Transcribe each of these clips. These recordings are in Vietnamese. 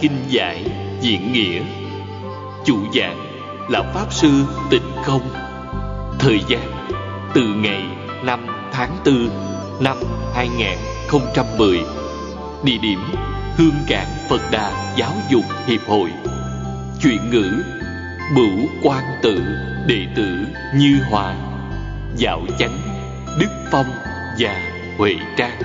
kinh giải, diễn nghĩa. Chủ giảng là Pháp Sư Tịnh Không. Thời gian từ ngày 5 tháng 4 năm 2010. Địa điểm Hương Cảng Phật Đà Giáo dục Hiệp hội. Chuyển ngữ Bửu Quan Tự, đệ tử Như Hòa, Dạo Chánh, Đức Phong và Huệ Trang.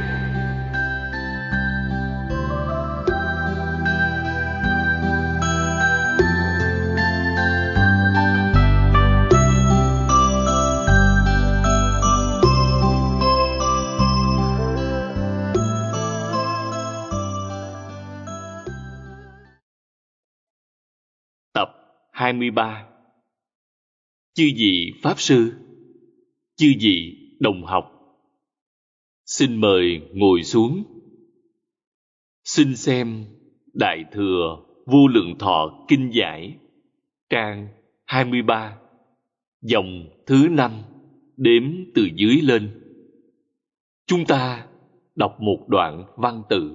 Tập 23. Chư vị Pháp Sư, chư vị đồng học, xin mời ngồi xuống. Xin xem Đại Thừa Vô Lượng Thọ Kinh Giải, trang 23, dòng thứ 5, đếm từ dưới lên. Chúng ta đọc một đoạn văn tự.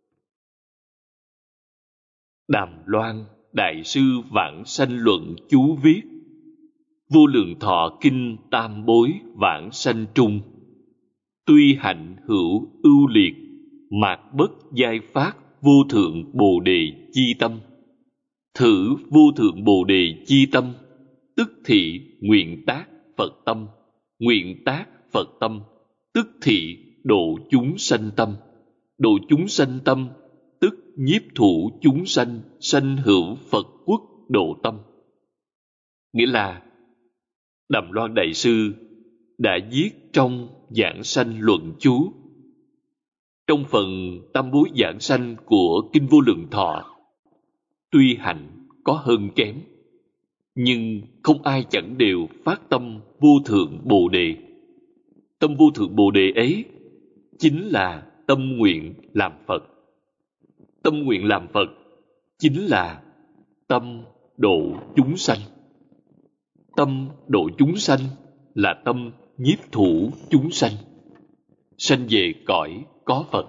Đàm Loan Đại sư Vãng Sanh Luận chú viết: Vô Lượng Thọ Kinh Tam Bối Vãng Sanh Trung, tuy hạnh hữu ưu liệt, mạt bất giai phát vô thượng bồ đề chi tâm. Thử vô thượng bồ đề chi tâm, tức thị nguyện tác Phật tâm. Nguyện tác Phật tâm, tức thị độ chúng sanh tâm. Độ chúng sanh tâm, tức nhiếp thủ chúng sanh, sanh hữu Phật quốc độ tâm. Nghĩa là Đàm Loan Đại sư đã viết trong Giảng Sanh Luận chú. Trong phần Tam Bối Giảng Sanh của Kinh Vô Lượng Thọ, tuy hạnh có hơn kém, nhưng không ai chẳng đều phát tâm vô thượng bồ đề. Tâm vô thượng bồ đề ấy chính là tâm nguyện làm Phật. Tâm nguyện làm Phật chính là tâm độ chúng sanh. Tâm độ chúng sanh là tâm nhiếp thủ chúng sanh, sanh về cõi có Phật.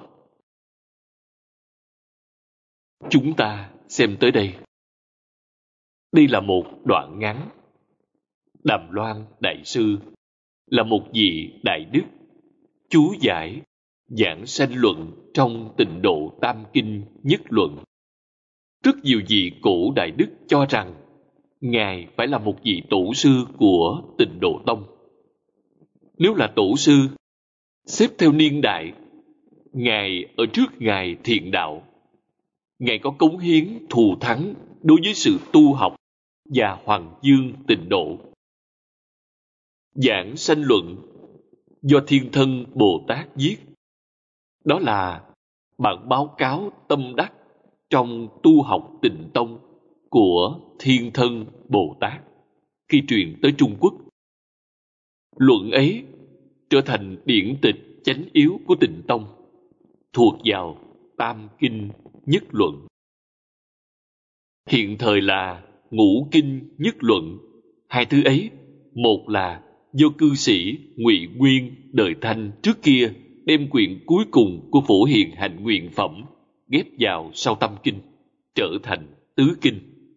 Chúng ta xem tới đây. Đây là một đoạn ngắn. Đàm Loan Đại sư là một vị đại đức, chú giải Giảng Sanh Luận trong Tịnh Độ Tam Kinh Nhất Luận. Rất nhiều vị cổ đại đức cho rằng Ngài phải là một vị tổ sư của Tịnh Độ Tông. Nếu là tổ sư, xếp theo niên đại, Ngài ở trước Ngài Thiện Đạo. Ngài có cống hiến thù thắng đối với sự tu học và Hoàng Dương Tịnh Độ. Giảng Sanh Luận do Thiên Thân Bồ Tát viết. Đó là bản báo cáo tâm đắc trong tu học Tịnh Tông của Thiên Thân Bồ Tát khi truyền tới Trung Quốc. Luận ấy trở thành điển tịch chánh yếu của Tịnh Tông, thuộc vào Tam Kinh Nhất Luận. Hiện thời là Ngũ Kinh Nhất Luận. Hai thứ ấy, một là do cư sĩ Ngụy Nguyên đời Thanh trước kia đem quyển cuối cùng của Phổ Hiền Hạnh Nguyện Phẩm ghép vào sau Tâm Kinh, trở thành Tứ Kinh.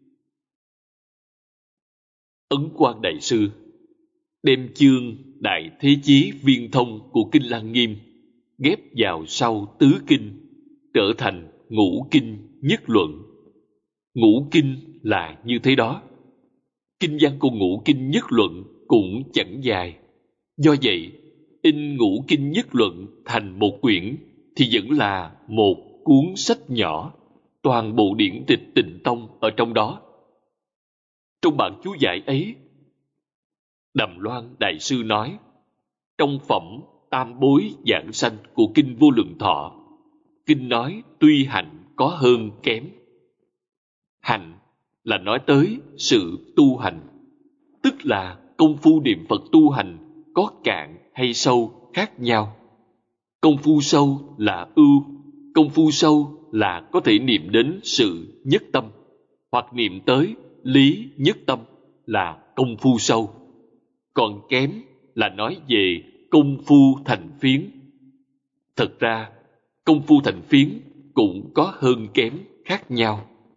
Ấn Quang Đại sư đem chương Đại Thế Chí Viên Thông của Kinh Lăng Nghiêm ghép vào sau Tứ Kinh, trở thành Ngũ Kinh Nhất Luận. Ngũ Kinh là như thế đó. Kinh văn của Ngũ Kinh Nhất Luận cũng chẳng dài. Do vậy, in Ngũ Kinh Nhất Luận thành một quyển thì vẫn là một cuốn sách nhỏ, toàn bộ điển tịch Tịnh Tông ở trong đó. Trong bản chú giải ấy, Đàm Loan Đại sư nói, trong phẩm Tam Bối Giảng Sanh của Kinh Vô Lượng Thọ, Kinh nói tuy hạnh có hơn kém. Hạnh là nói tới sự tu hành, tức là công phu niệm Phật tu hành có cạn hay sâu khác nhau. Công phu sâu là ưu, công phu sâu là có thể niệm đến sự nhất tâm, hoặc niệm tới lý nhất tâm là công phu sâu. Còn kém là nói về công phu thành phiến. Thật ra, công phu thành phiến cũng có hơn kém khác nhau.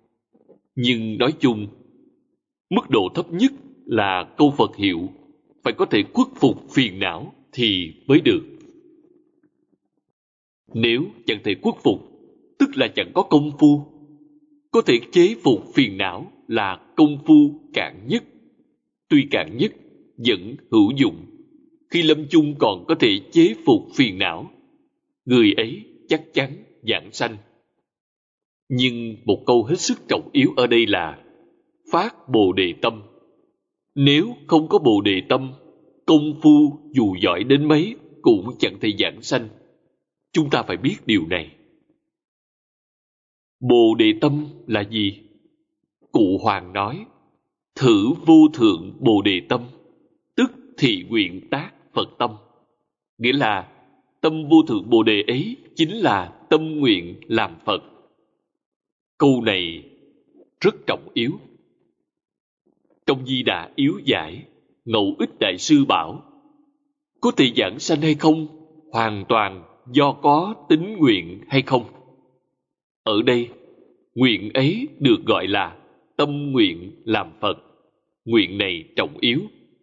Nhưng nói chung, mức độ thấp nhất là câu Phật hiệu phải có thể khuất phục phiền não thì mới được. Nếu chẳng thể khuất phục, tức là chẳng có công phu. Có thể chế phục phiền não là công phu cạn nhất. Tuy cạn nhất, vẫn hữu dụng. Khi lâm chung còn có thể chế phục phiền não, người ấy chắc chắn vãng sanh. Nhưng một câu hết sức trọng yếu ở đây là phát Bồ Đề tâm. Nếu không có Bồ Đề tâm, công phu dù giỏi đến mấy cũng chẳng thể vãng sanh. Chúng ta phải biết điều này. Bồ Đề tâm là gì? Cụ Hoàng nói, thử vô thượng Bồ Đề tâm, tức thị nguyện tác Phật tâm. Nghĩa là tâm vô thượng Bồ Đề ấy chính là tâm nguyện làm Phật. Câu này rất trọng yếu. Trong Di Đà yếu giải, Ngẫu Ích Đại Sư bảo, có thể vãng sanh hay không, hoàn toàn do có tín nguyện hay không. Ở đây, nguyện ấy được gọi là tâm nguyện làm Phật. Nguyện này trọng yếu.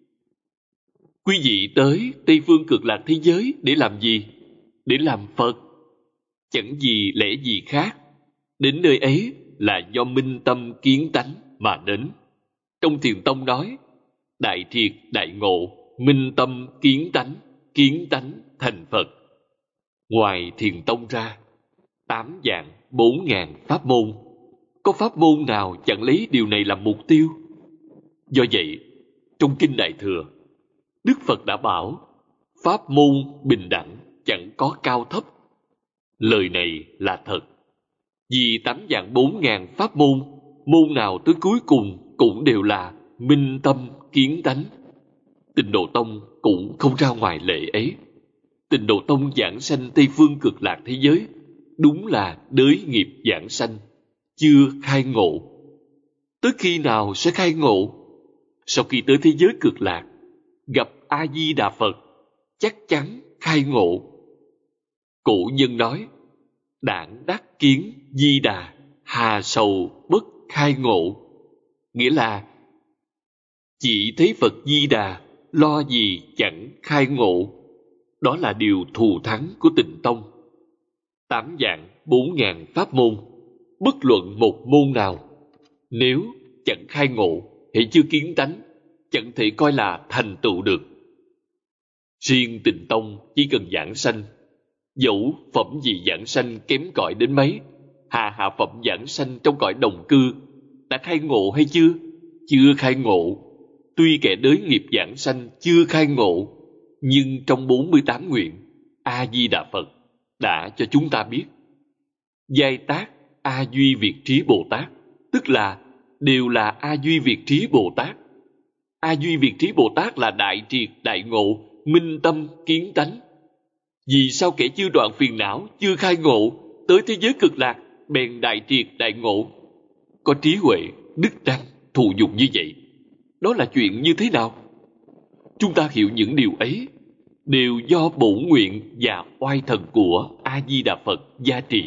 Quý vị tới Tây Phương Cực Lạc thế giới để làm gì? Để làm Phật. Chẳng gì lẽ gì khác. Đến nơi ấy là do minh tâm kiến tánh mà đến. Trong Thiền Tông nói, đại triệt đại ngộ, minh tâm kiến tánh thành Phật. Ngoài Thiền Tông ra, 8 vạn 4.000 pháp môn. Có pháp môn nào chẳng lấy điều này làm mục tiêu? Do vậy, trong Kinh Đại Thừa, Đức Phật đã bảo, pháp môn bình đẳng, chẳng có cao thấp. Lời này là thật. Vì 8 vạn 4.000 pháp môn, môn nào tới cuối cùng cũng đều là minh tâm kiến tánh. Tịnh Độ Tông cũng không ra ngoài lệ ấy. Tịnh Độ Tông giảng sanh Tây Phương Cực Lạc thế giới, đúng là đới nghiệp giảng sanh, chưa khai ngộ. Tới khi nào sẽ khai ngộ? Sau khi tới thế giới Cực Lạc, gặp A-di-đà Phật, chắc chắn khai ngộ. Cổ nhân nói, đản đắc kiến di đà, hà sầu bất khai ngộ. Nghĩa là, chỉ thấy Phật Di Đà, lo gì chẳng khai ngộ. Đó là điều thù thắng của Tịnh Tông. 8 vạn 4.000 pháp môn, bất luận một môn nào, nếu chẳng khai ngộ, hễ chưa kiến tánh, chẳng thể coi là thành tựu được. Riêng Tịnh Tông chỉ cần giảng sanh, dẫu phẩm gì giảng sanh kém cỏi đến mấy, hạ phẩm giảng sanh trong cõi đồng cư, đã khai ngộ hay chưa? Chưa khai ngộ. Tuy kẻ đới nghiệp giảng sanh chưa khai ngộ, nhưng trong 48 nguyện, A-di-đà Phật đã cho chúng ta biết. Giai tác A Duy Việt Trí Bồ Tát, tức là đều là A Duy Việt Trí Bồ Tát. A Duy Việt Trí Bồ Tát là đại triệt đại ngộ, minh tâm kiến tánh. Vì sao kẻ chưa đoạn phiền não, chưa khai ngộ, tới thế giới Cực Lạc bèn đại triệt đại ngộ? Có trí huệ, đức năng, thụ dụng như vậy, đó là chuyện như thế nào? Chúng ta hiểu những điều ấy đều do bổn nguyện và oai thần của A-di-đà Phật gia trì.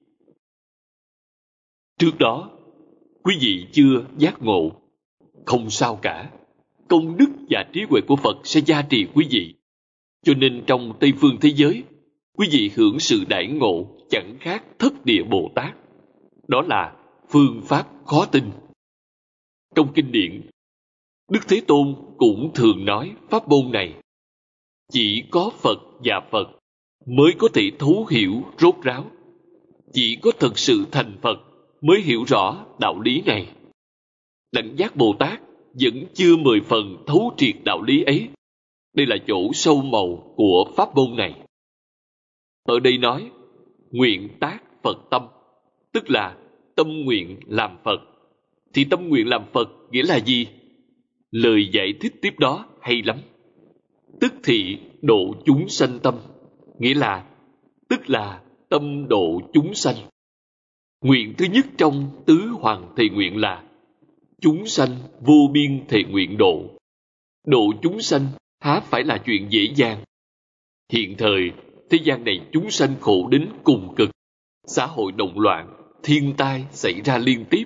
Trước đó, quý vị chưa giác ngộ, không sao cả. Công đức và trí huệ của Phật sẽ gia trì quý vị. Cho nên trong Tây Phương thế giới, quý vị hưởng sự đãi ngộ chẳng khác Thất Địa Bồ Tát. Đó là phương pháp khó tin. Trong kinh điển, Đức Thế Tôn cũng thường nói pháp môn này. Chỉ có Phật và Phật mới có thể thấu hiểu rốt ráo. Chỉ có thật sự thành Phật mới hiểu rõ đạo lý này. Đẳng giác Bồ Tát vẫn chưa 10 phần thấu triệt đạo lý ấy. Đây là chỗ sâu màu của pháp môn này. Ở đây nói, nguyện tác Phật tâm, tức là tâm nguyện làm Phật. Thì tâm nguyện làm Phật nghĩa là gì? Lời giải thích tiếp đó hay lắm. Tức thị độ chúng sanh tâm, nghĩa là tức là tâm độ chúng sanh. Nguyện thứ nhất trong tứ hoàng thệ nguyện là chúng sanh vô biên thệ nguyện độ. Độ chúng sanh há phải là chuyện dễ dàng. Hiện thời, thế gian này chúng sanh khổ đến cùng cực. Xã hội động loạn, thiên tai xảy ra liên tiếp,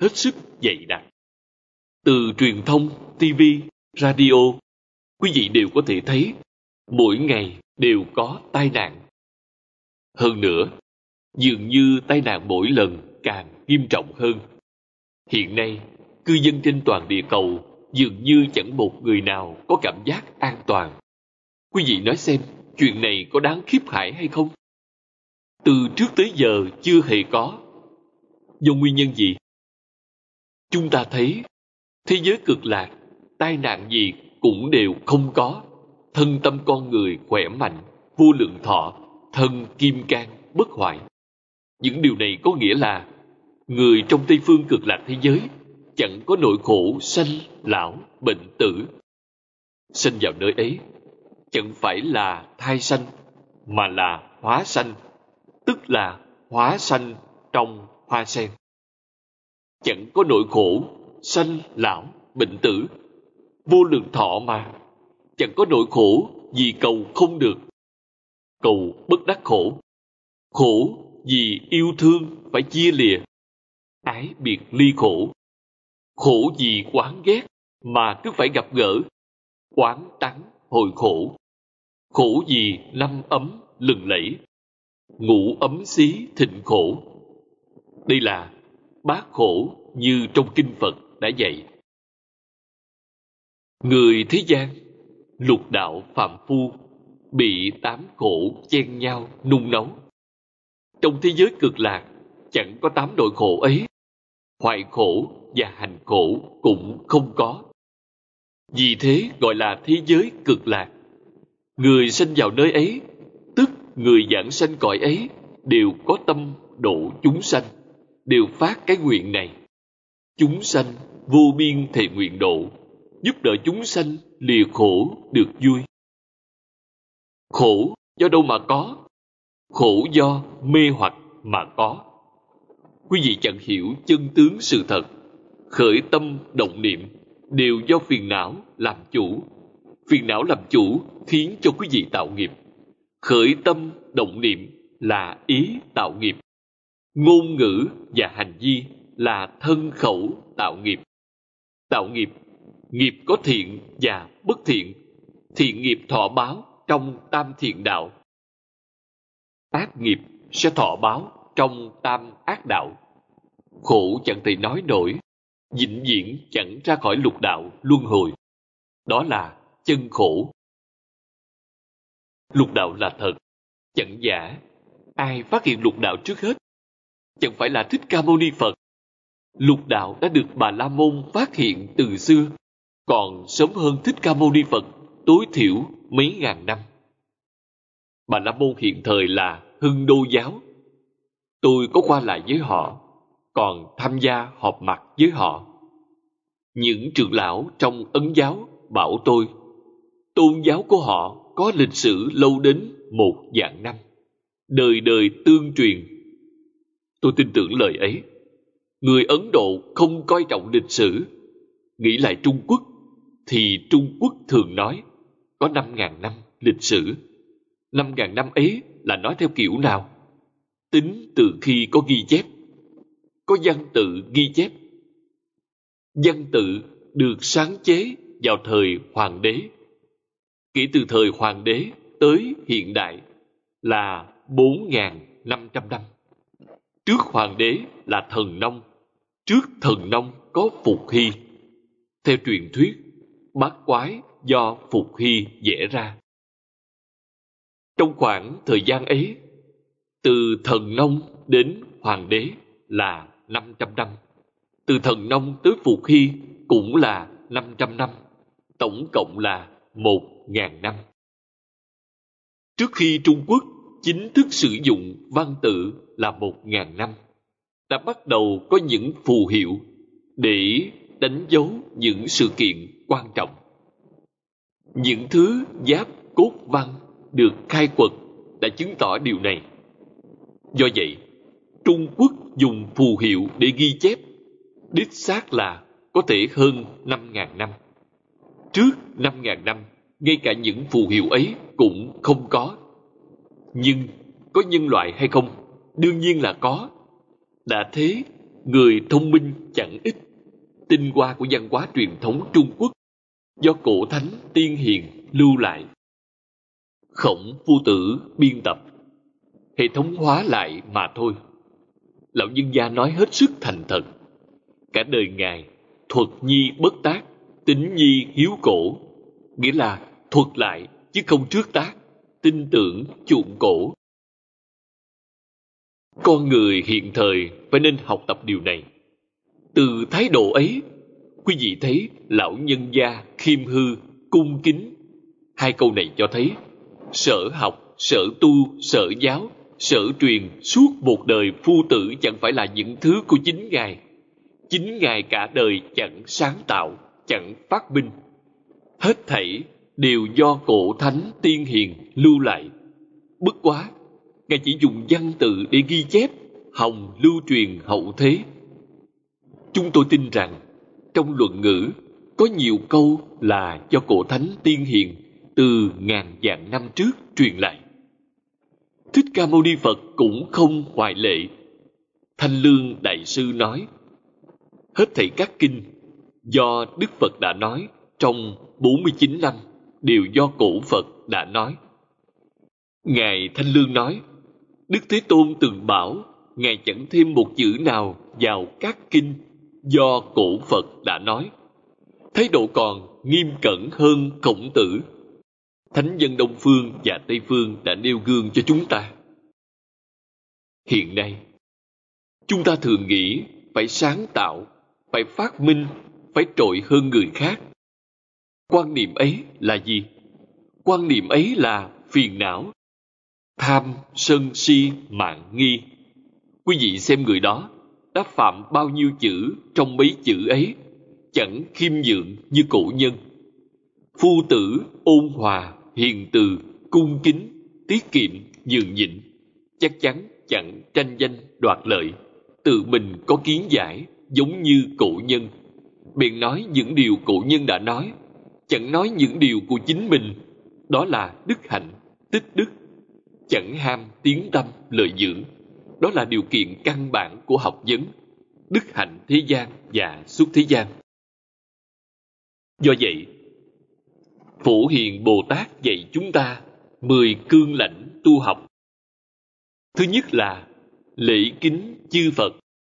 hết sức dày đặc. Từ truyền thông, TV, radio, quý vị đều có thể thấy mỗi ngày đều có tai nạn. Hơn nữa, dường như tai nạn mỗi lần càng nghiêm trọng hơn. Hiện nay, cư dân trên toàn địa cầu dường như chẳng một người nào có cảm giác an toàn. Quý vị nói xem, chuyện này có đáng khiếp hãi hay không? Từ trước tới giờ chưa hề có. Do nguyên nhân gì? Chúng ta thấy, thế giới cực lạc, tai nạn gì cũng đều không có. Thân tâm con người khỏe mạnh, vô lượng thọ, thân kim cang, bất hoại. Những điều này có nghĩa là người trong Tây phương cực lạc thế giới chẳng có nỗi khổ sanh, lão, bệnh tử. Sanh vào nơi ấy chẳng phải là thai sanh, mà là hóa sanh, tức là hóa sanh trong hoa sen. Chẳng có nỗi khổ sanh, lão, bệnh tử, vô lượng thọ mà. Chẳng có nỗi khổ vì cầu không được, cầu bất đắc khổ, khổ vì yêu thương phải chia lìa, ái biệt ly khổ, khổ vì oán ghét mà cứ phải gặp gỡ, oán tắng hồi khổ, khổ vì năm ấm lừng lẫy, ngũ ấm xí thịnh khổ. Đây là bát khổ như trong kinh Phật đã dạy. Người thế gian, lục đạo phàm phu, bị tám khổ chen nhau nung nấu. Trong thế giới cực lạc, chẳng có tám nỗi khổ ấy. Hoại khổ và hành khổ cũng không có. Vì thế gọi là thế giới cực lạc. Người sanh vào nơi ấy, tức người giảng sanh cõi ấy, đều có tâm độ chúng sanh, đều phát cái nguyện này. Chúng sanh vô biên thệ nguyện độ, giúp đỡ chúng sanh lìa khổ được vui. Khổ do đâu mà có? Khổ do mê hoặc mà có. Quý vị chẳng hiểu chân tướng sự thật, khởi tâm động niệm đều do phiền não làm chủ. Phiền não làm chủ khiến cho quý vị tạo nghiệp. Khởi tâm động niệm là ý tạo nghiệp. Ngôn ngữ và hành vi là thân khẩu tạo nghiệp. Tạo nghiệp, nghiệp có thiện và bất thiện. Thiện nghiệp thọ báo trong tam thiện đạo. Ác nghiệp sẽ thọ báo trong tam ác đạo. Khổ chẳng thể nói nổi, vĩnh viễn chẳng ra khỏi lục đạo luân hồi. Đó là chân khổ. Lục đạo là thật, chẳng giả. Ai phát hiện lục đạo trước hết? Chẳng phải là Thích Ca Mâu Ni Phật. Lục đạo đã được Bà La Môn phát hiện từ xưa, còn sớm hơn Thích Ca Mâu Ni Phật tối thiểu mấy ngàn năm. Bà La Môn hiện thời là Hưng Đô giáo. Tôi có qua lại với họ, còn tham gia họp mặt với họ. Những trưởng lão trong Ấn giáo bảo tôi, tôn giáo của họ có lịch sử lâu đến 1.000 năm, đời đời tương truyền. Tôi tin tưởng lời ấy. Người Ấn Độ không coi trọng lịch sử. Nghĩ lại Trung Quốc, thì Trung Quốc thường nói có 5.000 năm lịch sử. 5.000 năm ấy là nói theo kiểu nào? Tính từ khi có ghi chép. Có văn tự ghi chép. Văn tự được sáng chế vào thời Hoàng đế. Kể từ thời Hoàng đế tới hiện đại là 4.500 năm. Trước Hoàng đế là Thần Nông. Trước Thần Nông có Phục Hy. Theo truyền thuyết, bát quái do Phục Hy vẽ ra. Trong khoảng thời gian ấy, từ Thần Nông đến Hoàng đế là 500 năm. Từ Thần Nông tới Phục Hy cũng là 500 năm. Tổng cộng là 1.000 năm. Trước khi Trung Quốc chính thức sử dụng văn tự là 1.000 năm, đã bắt đầu có những phù hiệu để đánh dấu những sự kiện quan trọng. Những thứ giáp cốt văn được khai quật đã chứng tỏ điều này. Do vậy, Trung Quốc dùng phù hiệu để ghi chép đích xác là có thể hơn 5.000 năm. Trước 5.000 năm, ngay cả những phù hiệu ấy cũng không có. Nhưng có nhân loại hay không? Đương nhiên là có. Đã thế, người thông minh chẳng ít, tinh hoa của văn hóa truyền thống Trung Quốc do cổ thánh tiên hiền lưu lại. Khổng Phu Tử biên tập, hệ thống hóa lại mà thôi. Lão nhân gia nói hết sức thành thật. Cả đời Ngài thuật nhi bất tác, tín nhi hiếu cổ, nghĩa là thuật lại chứ không trước tác, tin tưởng chuộng cổ. Con người hiện thời phải nên học tập điều này. Từ thái độ ấy, quý vị thấy lão nhân gia khiêm hư, cung kính. Hai câu này cho thấy sở học, sở tu, sở giáo, sở truyền suốt một đời phu tử chẳng phải là những thứ của chính Ngài. Chính Ngài cả đời chẳng sáng tạo, chẳng phát minh. Hết thảy đều do cổ thánh tiên hiền lưu lại. Bất quá, Ngài chỉ dùng văn tự để ghi chép, hòng lưu truyền hậu thế. Chúng tôi tin rằng, trong luận ngữ, có nhiều câu là do cổ thánh tiên hiền từ ngàn vạn năm trước truyền lại. Thích Ca Mâu Ni Phật cũng không ngoại lệ. Thanh Lương Đại Sư nói, hết thảy các kinh do Đức Phật đã nói trong 49 năm đều do cổ Phật đã nói. Ngài Thanh Lương nói, Đức Thế Tôn từng bảo Ngài chẳng thêm một chữ nào vào các kinh do cổ Phật đã nói. Thái độ còn nghiêm cẩn hơn Khổng Tử. Thánh nhân Đông Phương và Tây Phương đã nêu gương cho chúng ta. Hiện nay, chúng ta thường nghĩ phải sáng tạo, phải phát minh, phải trội hơn người khác. Quan niệm ấy là gì? Quan niệm ấy là phiền não, tham, sân, si, mạn, nghi. Quý vị xem người đó đã phạm bao nhiêu chữ trong mấy chữ ấy, chẳng khiêm nhượng như cổ nhân. Phu tử, ôn hòa, hiền từ, cung kính, tiết kiệm, nhường nhịn, chắc chắn chẳng tranh danh đoạt lợi, tự mình có kiến giải giống như cổ nhân. Bèn nói những điều cổ nhân đã nói, chẳng nói những điều của chính mình. Đó là đức hạnh, tích đức. Chẳng ham tiếng tăm lợi dưỡng. Đó là điều kiện căn bản của học vấn, đức hạnh thế gian và xuất thế gian. Do vậy, Phổ Hiền Bồ Tát dạy chúng ta 10 cương lãnh tu học. Thứ nhất là lễ kính chư Phật.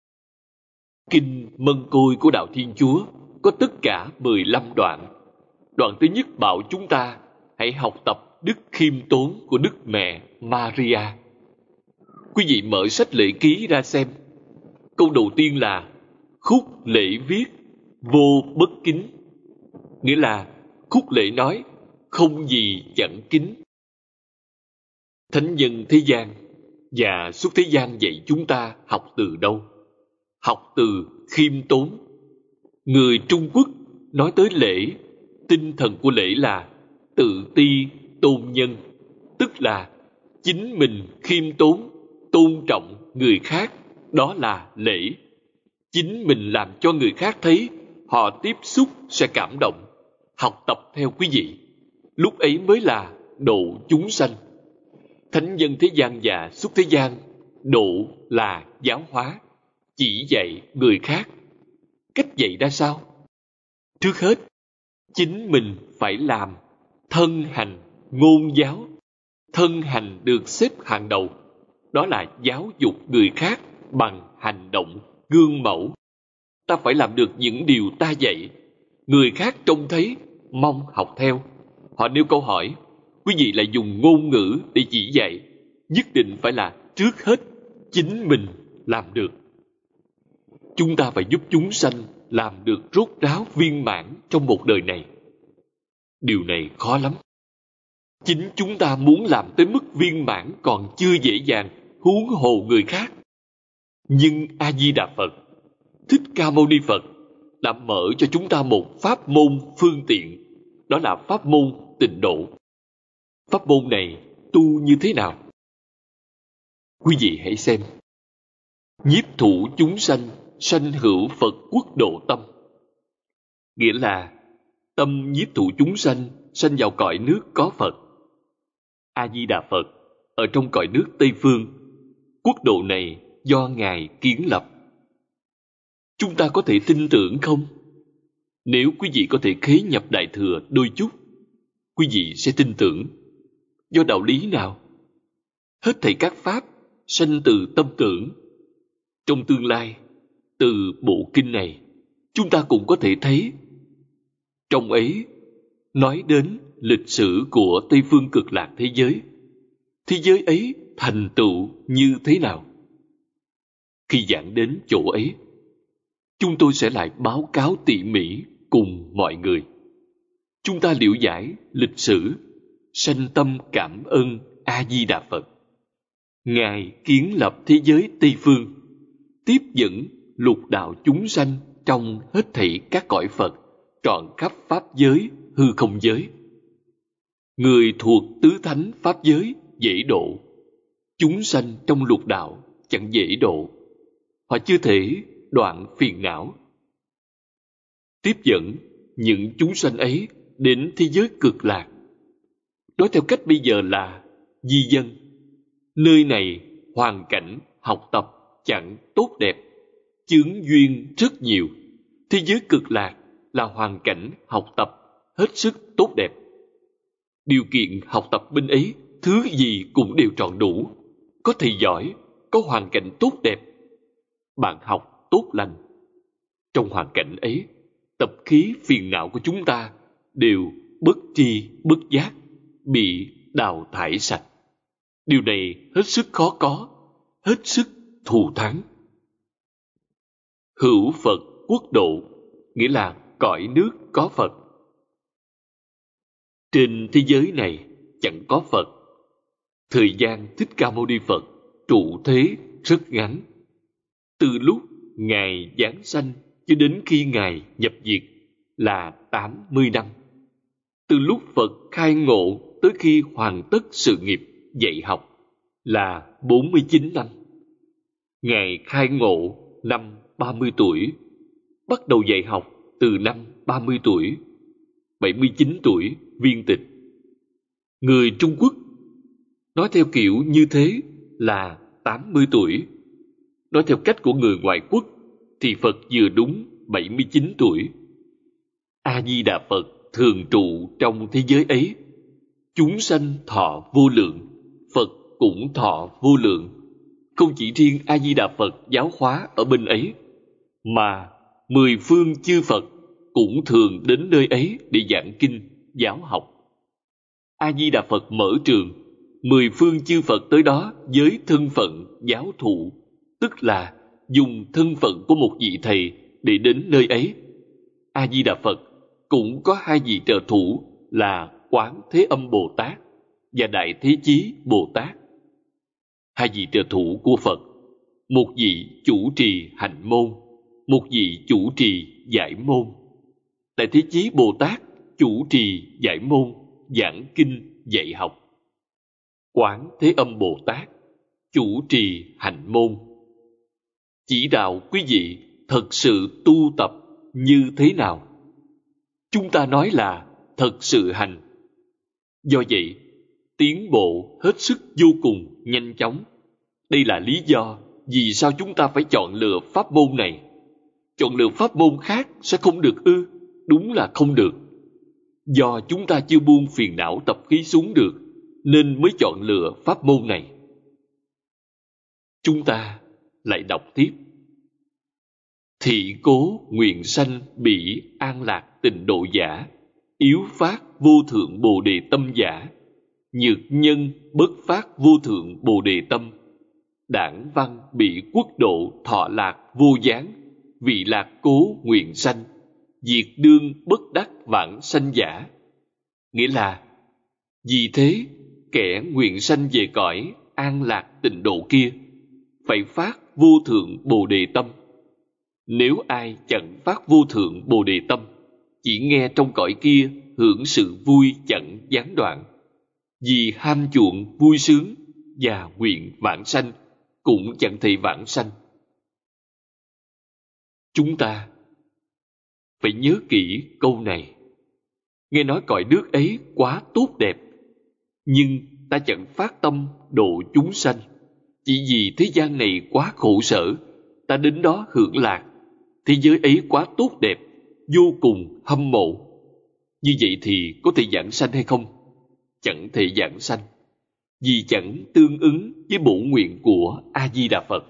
Kinh Mân Côi của Đạo Thiên Chúa có tất cả 15 đoạn. Đoạn thứ nhất bảo chúng ta hãy học tập đức khiêm tốn của Đức Mẹ Maria. Quý vị mở sách lễ ký ra xem. Câu đầu tiên là khúc lễ viết vô bất kính. Nghĩa là khúc lễ nói không gì chẳng kính. Thánh nhân thế gian và xuất thế gian dạy chúng ta học từ đâu? Học từ khiêm tốn. Người Trung Quốc nói tới lễ, tinh thần của lễ là tự ti tôn nhân, tức là chính mình khiêm tốn, tôn trọng người khác, đó là lễ. Chính mình làm cho người khác thấy, họ tiếp xúc sẽ cảm động, học tập theo quý vị. Lúc ấy mới là độ chúng sanh. Thánh nhân thế gian và xuất thế gian, độ là giáo hóa, chỉ dạy người khác. Cách dạy ra sao? Trước hết, chính mình phải làm thân hành ngôn giáo. Thân hành được xếp hàng đầu, đó là giáo dục người khác bằng hành động, gương mẫu. Ta phải làm được những điều ta dạy. Người khác trông thấy, mong học theo. Họ nêu câu hỏi, quý vị lại dùng ngôn ngữ để chỉ dạy. Nhất định phải là trước hết chính mình làm được. Chúng ta phải giúp chúng sanh làm được rốt ráo viên mãn trong một đời này. Điều này khó lắm. Chính chúng ta muốn làm tới mức viên mãn còn chưa dễ dàng, huống hồ người khác. Nhưng A-di-đà Phật, Thích Ca Mâu Ni Phật đã mở cho chúng ta một pháp môn phương tiện, đó là pháp môn tịnh độ. Pháp môn này tu như thế nào? Quý vị hãy xem. Nhiếp thủ chúng sanh, sanh hữu Phật quốc độ tâm. Nghĩa là tâm nhiếp thủ chúng sanh, sanh vào cõi nước có Phật. A-di-đà Phật ở trong cõi nước Tây Phương, quốc độ này do Ngài kiến lập. Chúng ta có thể tin tưởng không? Nếu quý vị có thể khế nhập Đại Thừa đôi chút, quý vị sẽ tin tưởng. Do đạo lý nào? Hết thảy các pháp sanh từ tâm tưởng. Trong tương lai, từ bộ kinh này, chúng ta cũng có thể thấy. Trong ấy, nói đến lịch sử của Tây Phương Cực Lạc thế giới. Thế giới ấy thành tựu như thế nào? Khi giảng đến chỗ ấy, chúng tôi sẽ lại báo cáo tỉ mỉ cùng mọi người. Chúng ta liễu giải lịch sử, sanh tâm cảm ơn A-di-đà Phật. Ngài kiến lập thế giới Tây Phương, tiếp dẫn lục đạo chúng sanh trong hết thảy các cõi Phật, trọn khắp pháp giới, hư không giới. Người thuộc tứ thánh pháp giới dễ độ, chúng sanh trong lục đạo chẳng dễ độ. Họ chưa thể đoạn phiền não. Tiếp dẫn những chúng sanh ấy đến thế giới Cực Lạc. Nói theo cách bây giờ là di dân. Nơi này hoàn cảnh học tập chẳng tốt đẹp, chướng duyên rất nhiều. Thế giới Cực Lạc là hoàn cảnh học tập hết sức tốt đẹp. Điều kiện học tập bên ấy thứ gì cũng đều trọn đủ. Có thầy giỏi, có hoàn cảnh tốt đẹp, bạn học tốt lành. Trong hoàn cảnh ấy, tập khí phiền não của chúng ta đều bất tri bất giác bị đào thải sạch. Điều này hết sức khó có, hết sức thù thắng. Hữu Phật quốc độ nghĩa là cõi nước có Phật. Trên thế giới này chẳng có Phật. Thời gian Thích Ca Mâu Ni Phật trụ thế rất ngắn. Từ lúc Ngài giáng sanh cho đến khi Ngài nhập diệt là 80 năm. Từ lúc Phật khai ngộ tới khi hoàn tất sự nghiệp dạy học là 49 năm. Ngài khai ngộ năm 30 tuổi, bắt đầu dạy học từ năm 30 tuổi, 79 tuổi viên tịch. Người Trung Quốc nói theo kiểu như thế là 80 tuổi. Nói theo cách của người ngoại quốc thì Phật vừa đúng 79 tuổi. A-di-đà Phật thường trụ trong thế giới ấy. Chúng sanh thọ vô lượng, Phật cũng thọ vô lượng. Không chỉ riêng A-di-đà Phật giáo hóa ở bên ấy, mà 10 phương chư Phật cũng thường đến nơi ấy để giảng kinh, giáo học. A-di-đà Phật mở trường, 10 phương chư Phật tới đó với thân phận giáo thụ, tức là dùng thân phận của một vị thầy để đến nơi ấy. A-di-đà Phật cũng có hai vị trợ thủ là Quán Thế Âm Bồ Tát và Đại Thế Chí Bồ Tát. Hai vị trợ thủ của Phật, một vị chủ trì hạnh môn, một vị chủ trì giải môn. Đại Thế Chí Bồ Tát chủ trì giải môn, giảng kinh dạy học. Quán Thế Âm Bồ Tát chủ trì hạnh môn, chỉ đạo quý vị thật sự tu tập như thế nào. Chúng ta nói là thật sự hành. Do vậy, tiến bộ hết sức vô cùng nhanh chóng. Đây là lý do vì sao chúng ta phải chọn lựa pháp môn này. Chọn lựa pháp môn khác sẽ không được ư? Đúng là không được. Do chúng ta chưa buông phiền não tập khí xuống được, nên mới chọn lựa pháp môn này. Chúng ta lại đọc tiếp. Thị cố nguyện sanh bỉ an lạc tịnh độ giả, yếu phát vô thượng bồ đề tâm giả, nhược nhân bất phát vô thượng bồ đề tâm, đảng văn bị quốc độ thọ lạc vô gián, vị lạc cố nguyện sanh, diệt đương bất đắc vãng sanh giả. Nghĩa là, vì thế kẻ nguyện sanh về cõi an lạc tịnh độ kia phải phát vô thượng bồ đề tâm. Nếu ai chẳng phát vô thượng bồ đề tâm, chỉ nghe trong cõi kia hưởng sự vui chẳng gián đoạn, vì ham chuộng vui sướng và nguyện vãng sanh cũng chẳng thể vãng sanh. Chúng ta phải nhớ kỹ câu này. Nghe nói cõi nước ấy quá tốt đẹp, nhưng ta chẳng phát tâm độ chúng sanh. Chỉ vì thế gian này quá khổ sở, ta đến đó hưởng lạc, thế giới ấy quá tốt đẹp, vô cùng hâm mộ. Như vậy thì có thể giảng sanh hay không? Chẳng thể giảng sanh, vì chẳng tương ứng với bổ nguyện của A Di Đà Phật,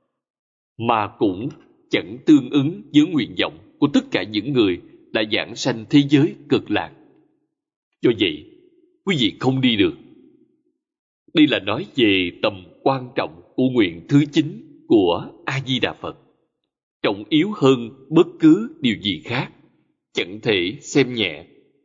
mà cũng chẳng tương ứng với nguyện vọng của tất cả những người đã giảng sanh thế giới Cực Lạc. Do vậy, quý vị không đi được. Đây là nói về tầm quan trọng của nguyện thứ 9 của A Di Đà Phật, trọng yếu hơn bất cứ điều gì khác, chẳng thể xem nhẹ.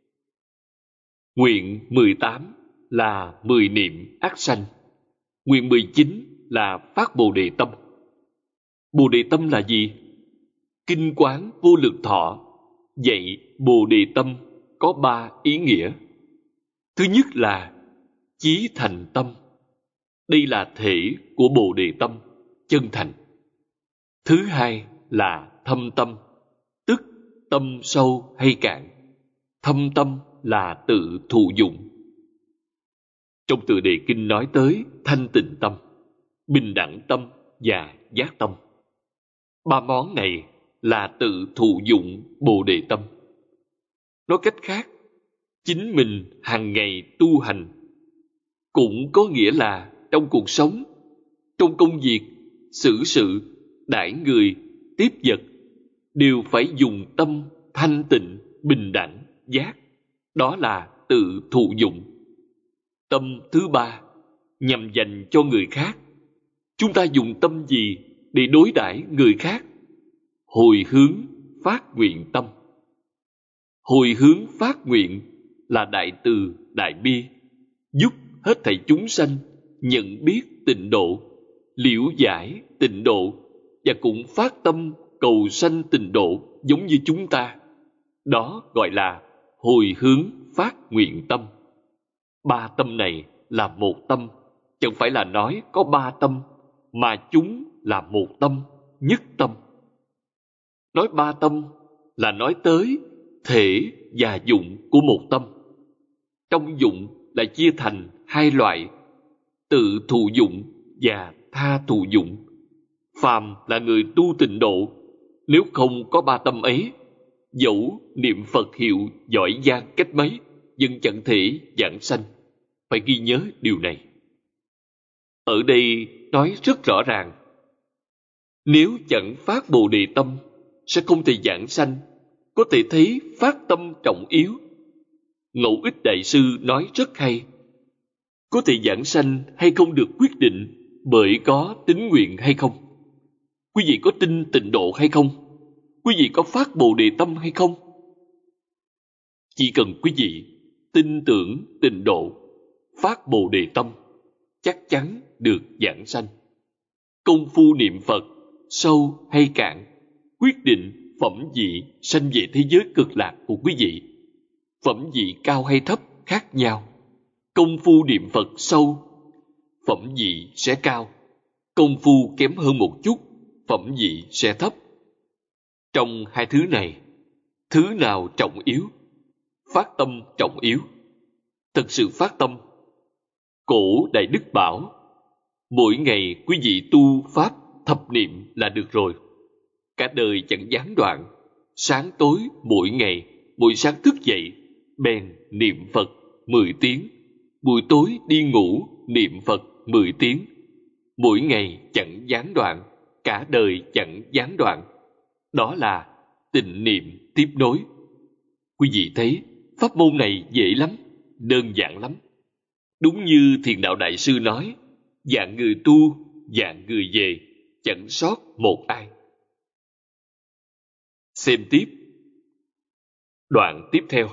Nguyện 18 là 10 niệm ác sanh. Nguyện 19 là phát Bồ Đề Tâm. Bồ Đề Tâm là gì? Kinh Quán Vô Lượng Thọ dạy Bồ Đề Tâm có 3 ý nghĩa. Thứ nhất là chí thành tâm. Đây là thể của Bồ Đề Tâm, chân thành. Thứ hai là thâm tâm, tức tâm sâu hay cạn. Thâm tâm là tự thụ dụng. Trong tựa đề kinh nói tới thanh tịnh tâm, bình đẳng tâm và giác tâm. 3 món này là tự thụ dụng Bồ Đề Tâm. Nói cách khác, chính mình hàng ngày tu hành cũng có nghĩa là trong cuộc sống, trong công việc, xử sự, đãi người, tiếp vật đều phải dùng tâm thanh tịnh, bình đẳng, giác. Đó là tự thụ dụng. Tâm thứ 3 nhằm dành cho người khác. Chúng ta dùng tâm gì để đối đãi người khác? Hồi hướng phát nguyện tâm. Hồi hướng phát nguyện là đại từ, đại bi, giúp hết thảy chúng sanh nhận biết tịnh độ, liễu giải tịnh độ và cũng phát tâm cầu sanh tịnh độ giống như chúng ta. Đó gọi là hồi hướng phát nguyện tâm. 3 tâm này là một tâm, chẳng phải là nói có 3 tâm, mà chúng là một tâm, nhất tâm. Nói 3 tâm là nói tới thể và dụng của một tâm. Trong dụng là chia thành 2 loại, tự thụ dụng và tha thụ dụng. Phàm là người tu tịnh độ, nếu không có 3 tâm ấy, dẫu niệm Phật hiệu giỏi giang cách mấy, vẫn chẳng thể giảng sanh. Phải ghi nhớ điều này. Ở đây nói rất rõ ràng, nếu chẳng phát Bồ Đề Tâm sẽ không thể giảng sanh. Có thể thấy phát tâm trọng yếu. Ngẫu Ích Đại Sư nói rất hay. Có thể giảng sanh hay không được quyết định bởi có tín nguyện hay không. Quý vị có tin tịnh độ hay không? Quý vị có phát Bồ Đề Tâm hay không? Chỉ cần quý vị tin tưởng tịnh độ, phát Bồ Đề Tâm, chắc chắn được giảng sanh. Công phu niệm Phật sâu hay cạn quyết định phẩm vị sanh về thế giới Cực Lạc của quý vị. Phẩm vị cao hay thấp khác nhau. Công phu niệm Phật sâu, phẩm vị sẽ cao. Công phu kém hơn một chút, phẩm vị sẽ thấp. Trong 2 thứ này, thứ nào trọng yếu? Phát tâm trọng yếu. Thật sự phát tâm. Cổ Đại Đức bảo, mỗi ngày quý vị tu pháp thập niệm là được rồi. Cả đời chẳng gián đoạn, sáng tối mỗi ngày, buổi sáng thức dậy, bèn niệm Phật 10 tiếng, buổi tối đi ngủ niệm Phật 10 tiếng. Mỗi ngày chẳng gián đoạn, cả đời chẳng gián đoạn. Đó là tịnh niệm tiếp nối. Quý vị thấy, pháp môn này dễ lắm, đơn giản lắm. Đúng như Thiền Đạo Đại Sư nói, dạng người tu, dạng người về, chẳng sót một ai. Xem tiếp. Đoạn tiếp theo.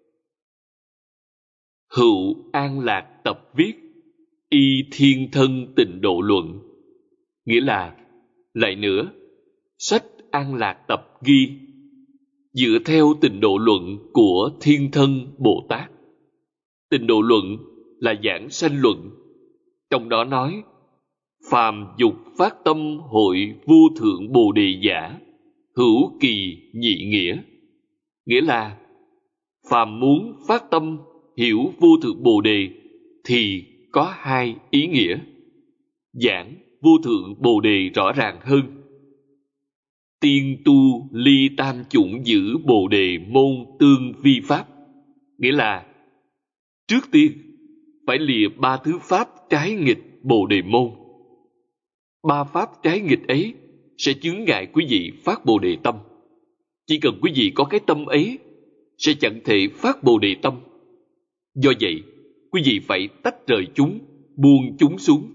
Hữu An Lạc tập viết y Thiên Thân Tịnh Độ Luận. Nghĩa là, lại nữa, sách An Lạc tập ghi dựa theo Tịnh Độ Luận của Thiên Thân Bồ Tát. Tịnh Độ Luận là giảng sanh luận. Trong đó nói, phàm dục phát tâm hội vô thượng Bồ Đề giả, hữu kỳ nhị nghĩa. Nghĩa là, phàm muốn phát tâm hiểu vô thượng Bồ Đề thì có 2 ý nghĩa. Giảng vô thượng Bồ Đề rõ ràng hơn. Tiên tu ly tam chủng giữ bồ đề môn tương vi pháp. Nghĩa là trước tiên phải lìa ba thứ pháp trái nghịch bồ đề môn. Ba pháp trái nghịch ấy sẽ chướng ngại quý vị phát bồ đề tâm. Chỉ cần quý vị có cái tâm ấy sẽ chẳng thể phát bồ đề tâm. Do vậy, quý vị phải tách rời chúng, buông chúng xuống.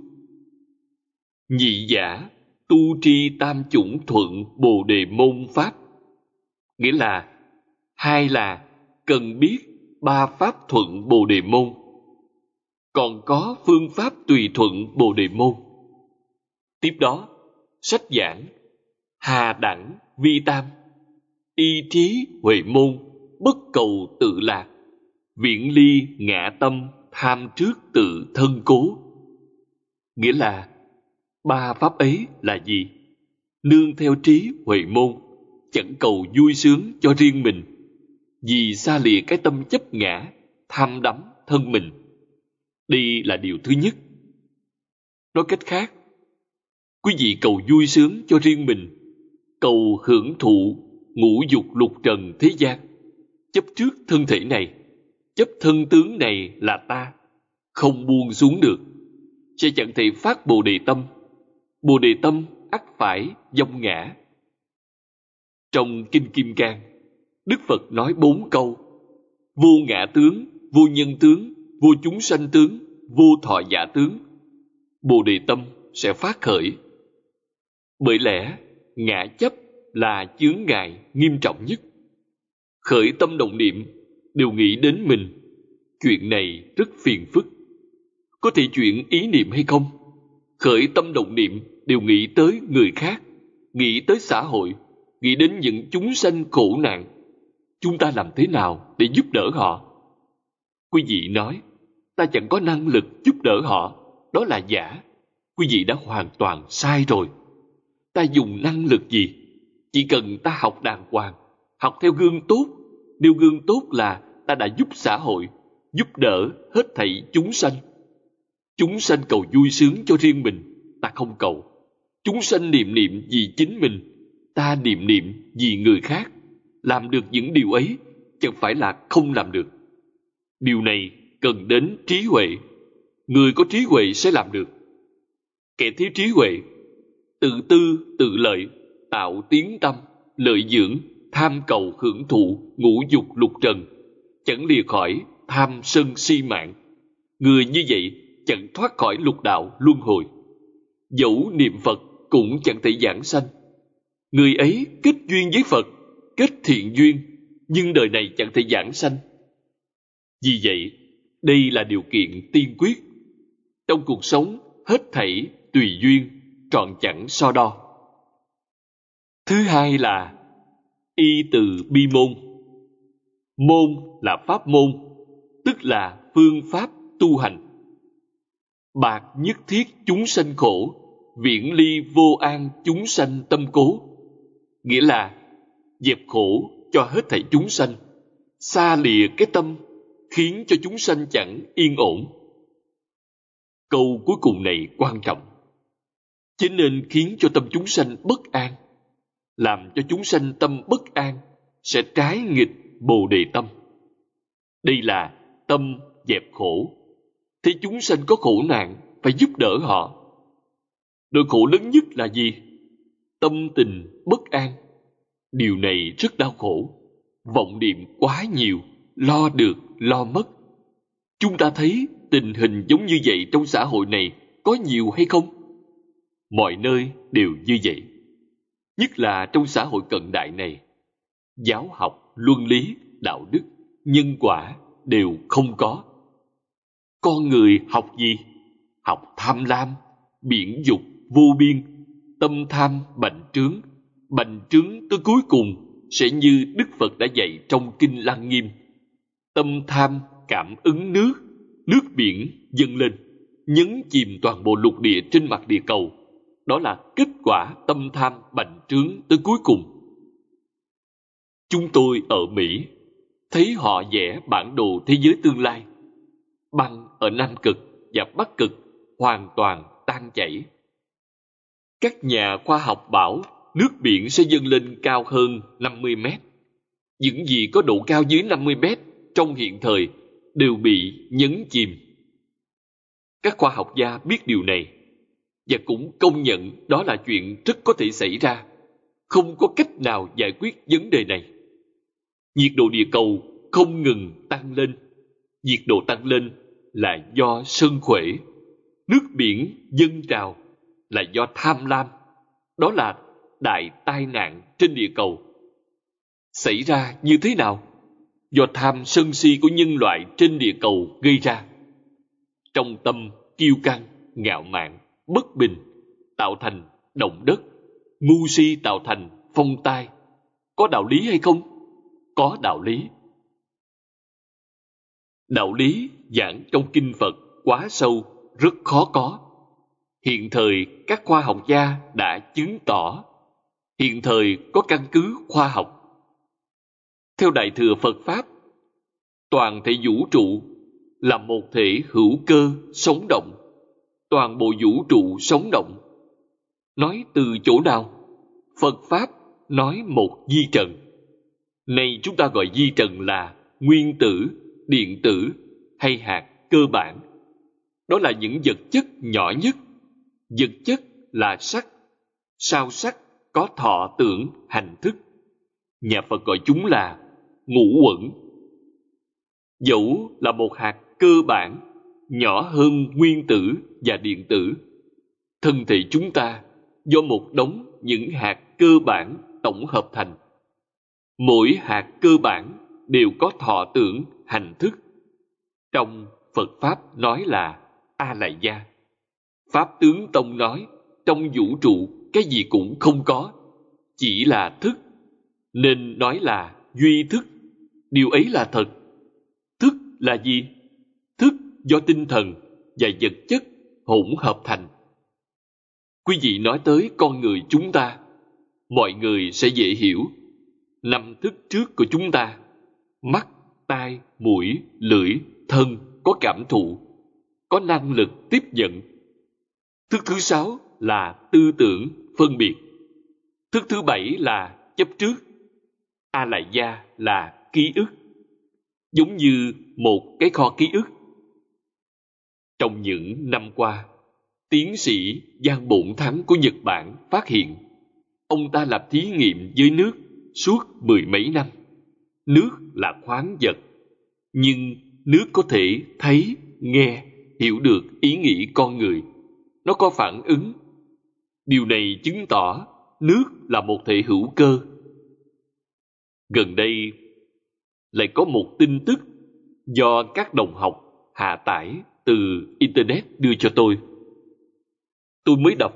Nhị giả tu tri tam chủng thuận bồ đề môn pháp. Nghĩa là hai là cần biết ba pháp thuận bồ đề môn, còn có phương pháp tùy thuận bồ đề môn. Tiếp đó, sách giảng hà đẳng vi tam, y trí huệ môn, bất cầu tự lạc, viễn ly ngã tâm, tham trước tự thân cố. Nghĩa là ba pháp ấy là gì? Nương theo trí huệ môn, chẳng cầu vui sướng cho riêng mình, vì xa lìa cái tâm chấp ngã, tham đắm thân mình. Đây là điều thứ nhất. Nói cách khác, quý vị cầu vui sướng cho riêng mình, cầu hưởng thụ ngũ dục lục trần thế gian, chấp trước thân thể này, chấp thân tướng này là ta, không buông xuống được, sẽ chẳng thể phát bồ đề tâm. Bồ đề tâm ắt phải vong ngã. Trong Kinh Kim Cang, Đức Phật nói 4 câu: vô ngã tướng, vô nhân tướng, vô chúng sanh tướng, vô thọ giả tướng. Bồ đề tâm sẽ phát khởi. Bởi lẽ ngã chấp là chướng ngại nghiêm trọng nhất. Khởi tâm động niệm đều nghĩ đến mình. Chuyện này rất phiền phức. Có thể chuyển ý niệm hay không? Khởi tâm động niệm đều nghĩ tới người khác, nghĩ tới xã hội, nghĩ đến những chúng sanh khổ nạn. Chúng ta làm thế nào để giúp đỡ họ? Quý vị nói, ta chẳng có năng lực giúp đỡ họ, đó là giả. Quý vị đã hoàn toàn sai rồi. Ta dùng năng lực gì? Chỉ cần ta học đàng hoàng, học theo gương tốt. Điều gương tốt là ta đã giúp xã hội, giúp đỡ hết thảy chúng sanh. Chúng sanh cầu vui sướng cho riêng mình, ta không cầu. Chúng sanh niệm niệm vì chính mình, ta niệm niệm vì người khác. Làm được những điều ấy chẳng phải là không làm được. Điều này cần đến trí huệ. Người có trí huệ sẽ làm được. Kẻ thiếu trí huệ, tự tư tự lợi, tạo tiếng tâm, lợi dưỡng, tham cầu hưởng thụ ngũ dục lục trần, chẳng lìa khỏi tham sân si mạng. Người như vậy chẳng thoát khỏi lục đạo luân hồi. Dẫu niệm Phật cũng chẳng thể giảng sanh. Người ấy kết duyên với Phật, kết thiện duyên, nhưng đời này chẳng thể giảng sanh. Vì vậy, đây là điều kiện tiên quyết. Trong cuộc sống, hết thảy tùy duyên, trọn chẳng so đo. Thứ hai là y từ bi môn. Môn là pháp môn, tức là phương pháp tu hành. Bạc nhất thiết chúng sanh khổ, viễn ly vô an chúng sanh tâm cố. Nghĩa là dẹp khổ cho hết thảy chúng sanh, xa lìa cái tâm khiến cho chúng sanh chẳng yên ổn. Câu cuối cùng này quan trọng, chứ nên khiến cho tâm chúng sanh bất an. Làm cho chúng sanh tâm bất an sẽ trái nghịch bồ đề tâm. Đây là tâm dẹp khổ. Thế chúng sanh có khổ nạn, phải giúp đỡ họ. Nỗi khổ lớn nhất là gì? Tâm tình bất an. Điều này rất đau khổ. Vọng niệm quá nhiều, lo được, lo mất. Chúng ta thấy tình hình giống như vậy trong xã hội này có nhiều hay không? Mọi nơi đều như vậy. Nhất là trong xã hội cận đại này, giáo học, luân lý, đạo đức, nhân quả đều không có. Con người học gì? Học tham lam, biển dục vô biên, tâm tham bành trướng tới cuối cùng sẽ như Đức Phật đã dạy trong Kinh Lăng Nghiêm. Tâm tham cảm ứng nước biển dâng lên, nhấn chìm toàn bộ lục địa trên mặt địa cầu. Đó là kết quả tâm tham bành trướng tới cuối cùng. Chúng tôi ở Mỹ thấy họ vẽ bản đồ thế giới tương lai. Băng ở Nam Cực và Bắc Cực hoàn toàn tan chảy. Các nhà khoa học bảo nước biển sẽ dâng lên cao hơn 50 mét. Những gì có độ cao dưới 50 mét trong hiện thời đều bị nhấn chìm. Các khoa học gia biết điều này và cũng công nhận đó là chuyện rất có thể xảy ra. Không có cách nào giải quyết vấn đề này. Nhiệt độ địa cầu không ngừng tăng lên. Nhiệt độ tăng lên là do sân khuể. Nước biển dâng trào là do tham lam. Đó là đại tai nạn trên địa cầu. Xảy ra như thế nào? Do tham sân si của nhân loại trên địa cầu gây ra. Trong tâm kiêu căng, ngạo mạn, bất bình tạo thành động đất, ngu si tạo thành phong tai. Có đạo lý hay không? Có đạo lý. Đạo lý giảng trong kinh Phật quá sâu, rất khó có. Hiện thời các khoa học gia đã chứng tỏ. Hiện thời có căn cứ khoa học. Theo Đại thừa Phật Pháp, toàn thể vũ trụ là một thể hữu cơ sống động. Toàn bộ vũ trụ sống động. Nói từ chỗ nào? Phật Pháp nói một vi trần. Nay chúng ta gọi vi trần là nguyên tử, điện tử hay hạt cơ bản. Đó là những vật chất nhỏ nhất. Vật chất là sắc. Sao sắc có thọ tưởng hành thức. Nhà Phật gọi chúng là ngũ uẩn. Dẫu là một hạt cơ bản, nhỏ hơn nguyên tử và điện tử. Thân thể chúng ta do một đống những hạt cơ bản tổng hợp thành. Mỗi hạt cơ bản đều có thọ tưởng hành thức. Trong Phật Pháp nói là A Lại Gia. Pháp Tướng Tông nói trong vũ trụ cái gì cũng không có, chỉ là thức, nên nói là duy thức. Điều ấy là thật. Thức là gì? Thức do tinh thần và vật chất hỗn hợp thành. Quý vị nói tới con người chúng ta, mọi người sẽ dễ hiểu. 5 thức trước của chúng ta: mắt, tai, mũi, lưỡi, thân có cảm thụ, có năng lực tiếp nhận. Thức thứ 6 là tư tưởng, phân biệt. Thức thứ 7 là chấp trước. A Lại Gia là ký ức, giống như một cái kho ký ức. Trong những năm qua, tiến sĩ Giang Bổn Thắng của Nhật Bản phát hiện, ông ta làm thí nghiệm với nước suốt 10 mấy năm. Nước là khoáng vật, nhưng nước có thể thấy, nghe, hiểu được ý nghĩ con người. Nó có phản ứng. Điều này chứng tỏ nước là một thể hữu cơ. Gần đây, lại có một tin tức do các đồng học hạ tải từ Internet đưa cho tôi. Tôi mới đọc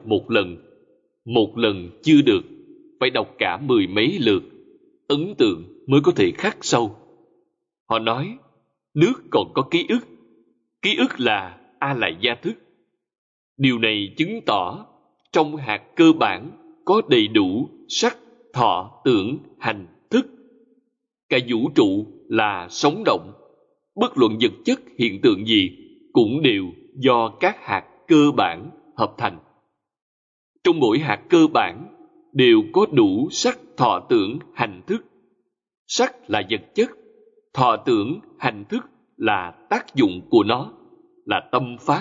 một lần chưa được, phải đọc cả 10 mấy lượt, ấn tượng mới có thể khắc sâu. Họ nói, nước còn có ký ức là A Lại Gia thức. Điều này chứng tỏ trong hạt cơ bản có đầy đủ sắc, thọ, tưởng, hành, thức. Cả vũ trụ là sống động, bất luận vật chất hiện tượng gì cũng đều do các hạt cơ bản hợp thành. Trong mỗi hạt cơ bản đều có đủ sắc, thọ, tưởng, hành, thức. Sắc là vật chất, thọ, tưởng, hành, thức là tác dụng của nó, là tâm pháp.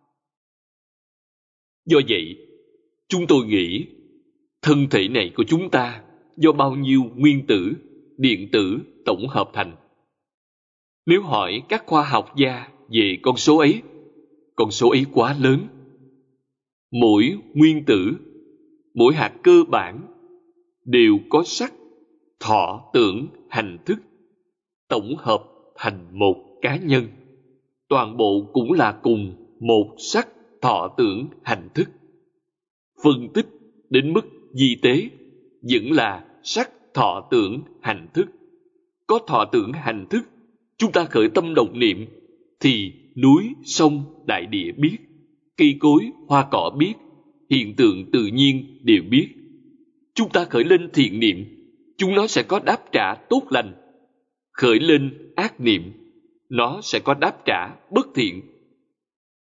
Do vậy, chúng tôi nghĩ thân thể này của chúng ta do bao nhiêu nguyên tử, điện tử tổng hợp thành. Nếu hỏi các khoa học gia về con số ấy quá lớn. Mỗi nguyên tử, mỗi hạt cơ bản đều có sắc, thọ, tưởng, hành, thức, tổng hợp thành một cá nhân. Toàn bộ cũng là cùng một sắc, thọ, tưởng, hành, thức. Phân tích đến mức vi tế vẫn là sắc, thọ, tưởng, hành, thức. Có thọ, tưởng, hành, thức, chúng ta khởi tâm động niệm thì núi, sông, đại địa biết, cây cối, hoa cỏ biết, hiện tượng tự nhiên đều biết. Chúng ta khởi lên thiện niệm, chúng nó sẽ có đáp trả tốt lành. Khởi lên ác niệm, nó sẽ có đáp trả bất thiện.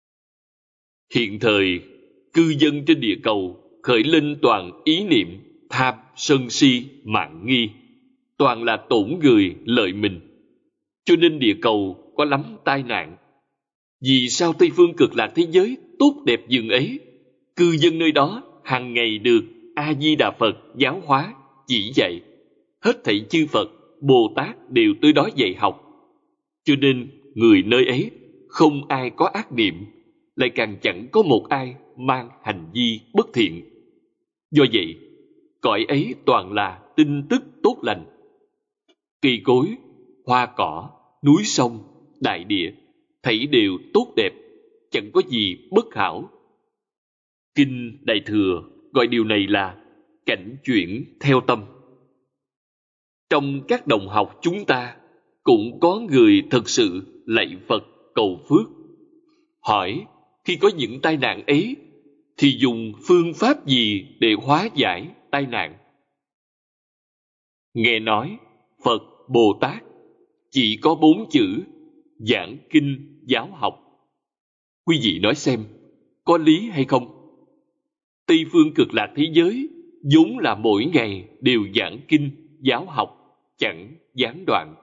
Hiện thời, cư dân trên địa cầu khởi lên toàn ý niệm tham, sân si, mạn nghi, toàn là tổn người lợi mình. Cho nên địa cầu có lắm tai nạn. Vì sao Tây Phương Cực Lạc thế giới tốt đẹp dường ấy, cư dân nơi đó hàng ngày được A Di Đà Phật giáo hóa chỉ dạy, hết thảy chư Phật Bồ Tát đều tới đó dạy học. Cho nên người nơi ấy không ai có ác niệm, lại càng chẳng có một ai mang hành vi bất thiện. Do vậy, cõi ấy toàn là tin tức tốt lành. Cây cối, hoa cỏ, núi sông, đại địa, thảy đều tốt đẹp, chẳng có gì bất hảo. Kinh Đại Thừa gọi điều này là cảnh chuyển theo tâm. Trong các đồng học chúng ta cũng có người thật sự lạy Phật cầu phước. Hỏi, khi có những tai nạn ấy, thì dùng phương pháp gì để hóa giải tai nạn? Nghe nói, Phật Bồ Tát chỉ có 4 chữ giảng kinh giáo học. Quý vị nói xem, có lý hay không? Tây Phương Cực Lạc thế giới vốn là mỗi ngày đều giảng kinh giáo học, chẳng gián đoạn.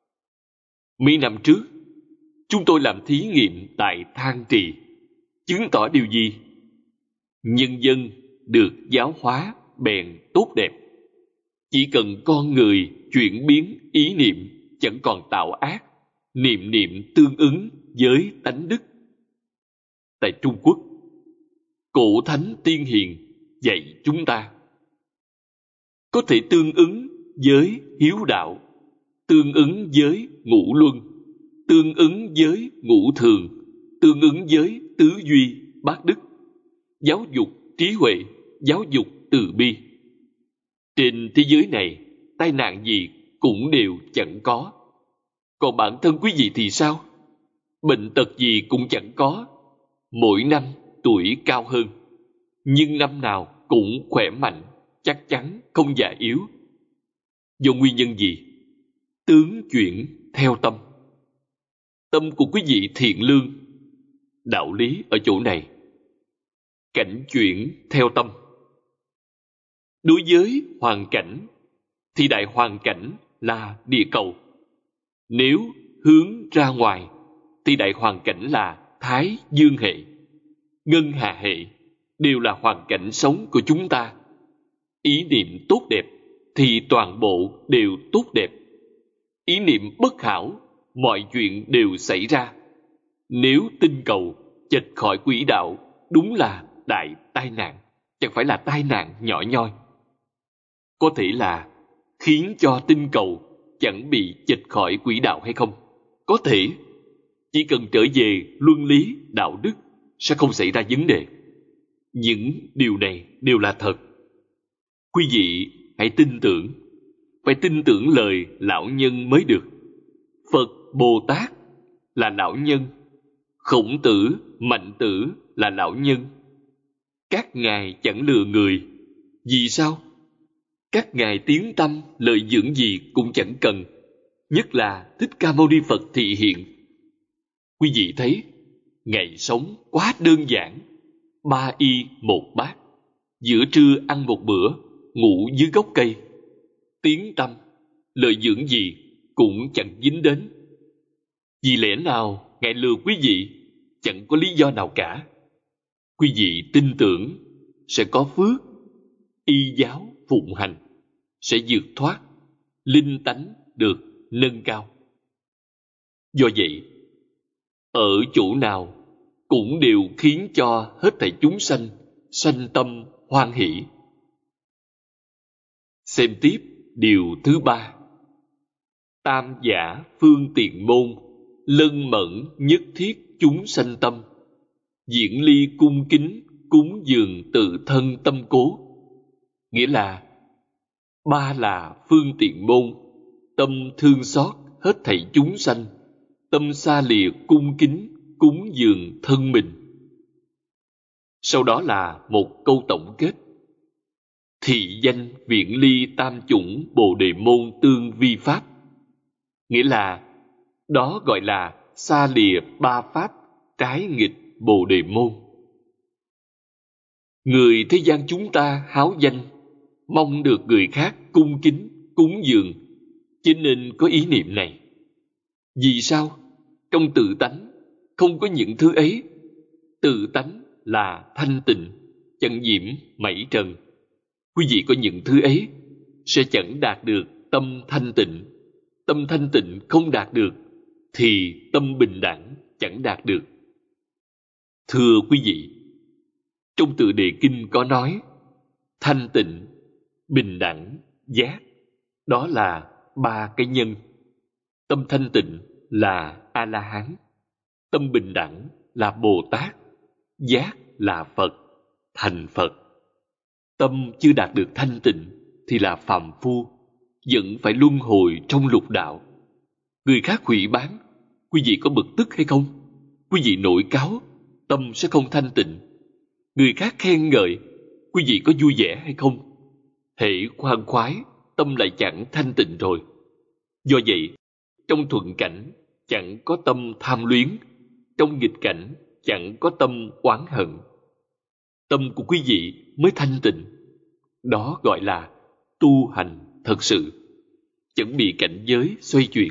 Mấy năm trước, chúng tôi làm thí nghiệm tại Thang Trì, chứng tỏ điều gì? Nhân dân được giáo hóa bèn tốt đẹp. Chỉ cần con người chuyển biến ý niệm, chẳng còn tạo ác, niệm niệm tương ứng với tánh đức. Tại Trung Quốc, cổ thánh tiên hiền dạy chúng ta có thể tương ứng với hiếu đạo, tương ứng với ngũ luân, tương ứng với ngũ thường, tương ứng với tứ duy bát đức, giáo dục trí huệ, giáo dục từ bi. Trên thế giới này, tai nạn gì cũng đều chẳng có. Còn bản thân quý vị thì sao? Bệnh tật gì cũng chẳng có. Mỗi năm tuổi cao hơn, nhưng năm nào cũng khỏe mạnh, chắc chắn không già yếu. Do nguyên nhân gì? Tướng chuyển theo tâm. Tâm của quý vị thiện lương. Đạo lý ở chỗ này. Cảnh chuyển theo tâm. Đối với hoàn cảnh, thì đại hoàn cảnh là địa cầu. Nếu hướng ra ngoài, thì đại hoàn cảnh là Thái Dương hệ, Ngân Hà hệ, đều là hoàn cảnh sống của chúng ta. Ý niệm tốt đẹp, thì toàn bộ đều tốt đẹp. Ý niệm bất hảo, mọi chuyện đều xảy ra. Nếu tinh cầu chệch khỏi quỹ đạo, đúng là đại tai nạn, chẳng phải là tai nạn nhỏ nhoi. Có thể là khiến cho tinh cầu chẳng bị chệch khỏi quỹ đạo hay không? Có thể. Chỉ cần trở về luân lý, đạo đức sẽ không xảy ra vấn đề. Những điều này đều là thật. Quý vị hãy tin tưởng. Phải tin tưởng lời lão nhân mới được. Phật Bồ Tát là lão nhân, Khổng Tử, Mạnh Tử là lão nhân. Các ngài chẳng lừa người. Vì sao? Các ngài tiếng tâm lợi dưỡng gì cũng chẳng cần, nhất là Thích Ca Mâu Ni Phật thị hiện. Quý vị thấy, ngày sống quá đơn giản, 3 y 1 bát, giữa trưa ăn một bữa, ngủ dưới gốc cây. Tiếng tâm, lợi dưỡng gì cũng chẳng dính đến. Vì lẽ nào ngài lừa quý vị? Chẳng có lý do nào cả. Quý vị tin tưởng sẽ có phước, y giáo phụng hành, sẽ vượt thoát, linh tánh được nâng cao. Do vậy, ở chỗ nào cũng đều khiến cho hết thảy chúng sanh sanh tâm hoan hỷ. Xem tiếp điều thứ 3. Tam giả phương tiện môn, lân mẫn nhất thiết chúng sanh tâm, diễn ly cung kính, cúng dường tự thân tâm cố. Nghĩa là 3 là phương tiện môn, tâm thương xót hết thảy chúng sanh, tâm xa lìa cung kính, cúng dường thân mình. Sau đó là một câu tổng kết. Thị danh viện ly tam chủng bồ đề môn tương vi pháp. Nghĩa là đó gọi là xa lìa 3 pháp trái nghịch bồ đề môn. Người thế gian chúng ta háo danh, mong được người khác cung kính, cúng dường, cho nên có ý niệm này. Vì sao? Trong tự tánh không có những thứ ấy. Tự tánh là thanh tịnh, chẳng nhiễm mảy trần. Quý vị có những thứ ấy sẽ chẳng đạt được tâm thanh tịnh. Tâm thanh tịnh không đạt được thì tâm bình đẳng chẳng đạt được. Thưa quý vị, trong Tựa Đề Kinh có nói thanh tịnh, bình đẳng, giác, đó là ba cái nhân. Tâm thanh tịnh là A-la-hán, tâm bình đẳng là Bồ Tát, giác là Phật, thành Phật. Tâm chưa đạt được thanh tịnh thì là phàm phu, vẫn phải luân hồi trong lục đạo. Người khác hủy bán, quý vị có bực tức hay không? Quý vị nổi cáu, tâm sẽ không thanh tịnh. Người khác khen ngợi, quý vị có vui vẻ hay không? Hễ khoan khoái, tâm lại chẳng thanh tịnh rồi. Do vậy, trong thuận cảnh chẳng có tâm tham luyến, trong nghịch cảnh chẳng có tâm oán hận. Tâm của quý vị mới thanh tịnh. Đó gọi là tu hành thật sự, chẳng bị cảnh giới xoay chuyển.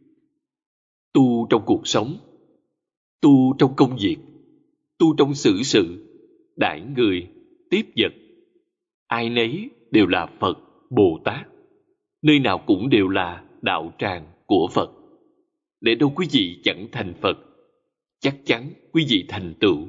Tu trong cuộc sống, tu trong công việc, tu trong xử sự, đãi người, tiếp vật. Ai nấy đều là Phật, Bồ Tát. Nơi nào cũng đều là đạo tràng của Phật. Để đâu quý vị chẳng thành Phật, chắc chắn quý vị thành tựu.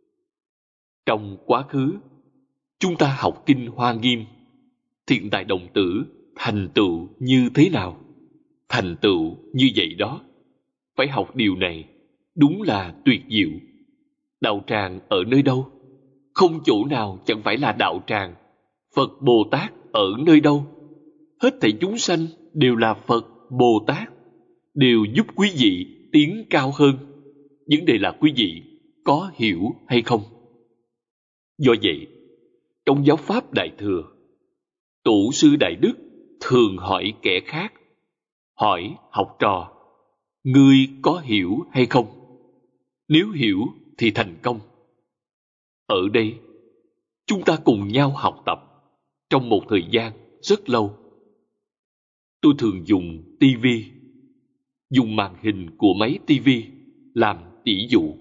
Trong quá khứ, chúng ta học kinh Hoa Nghiêm, Thiện Tài Đồng Tử thành tựu như thế nào? Thành tựu như vậy đó. Phải học điều này, đúng là tuyệt diệu. Đạo tràng ở nơi đâu? Không chỗ nào chẳng phải là đạo tràng. Phật Bồ Tát ở nơi đâu? Hết thảy chúng sanh đều là Phật Bồ Tát, đều giúp quý vị tiến cao hơn. Vấn đề là quý vị có hiểu hay không? Do vậy, trong giáo pháp Đại Thừa, Tổ sư Đại Đức thường hỏi kẻ khác, hỏi học trò, ngươi có hiểu hay không? Nếu hiểu thì thành công. Ở đây, chúng ta cùng nhau học tập trong một thời gian rất lâu. Tôi thường dùng tivi, dùng màn hình của máy tivi làm tỷ dụ.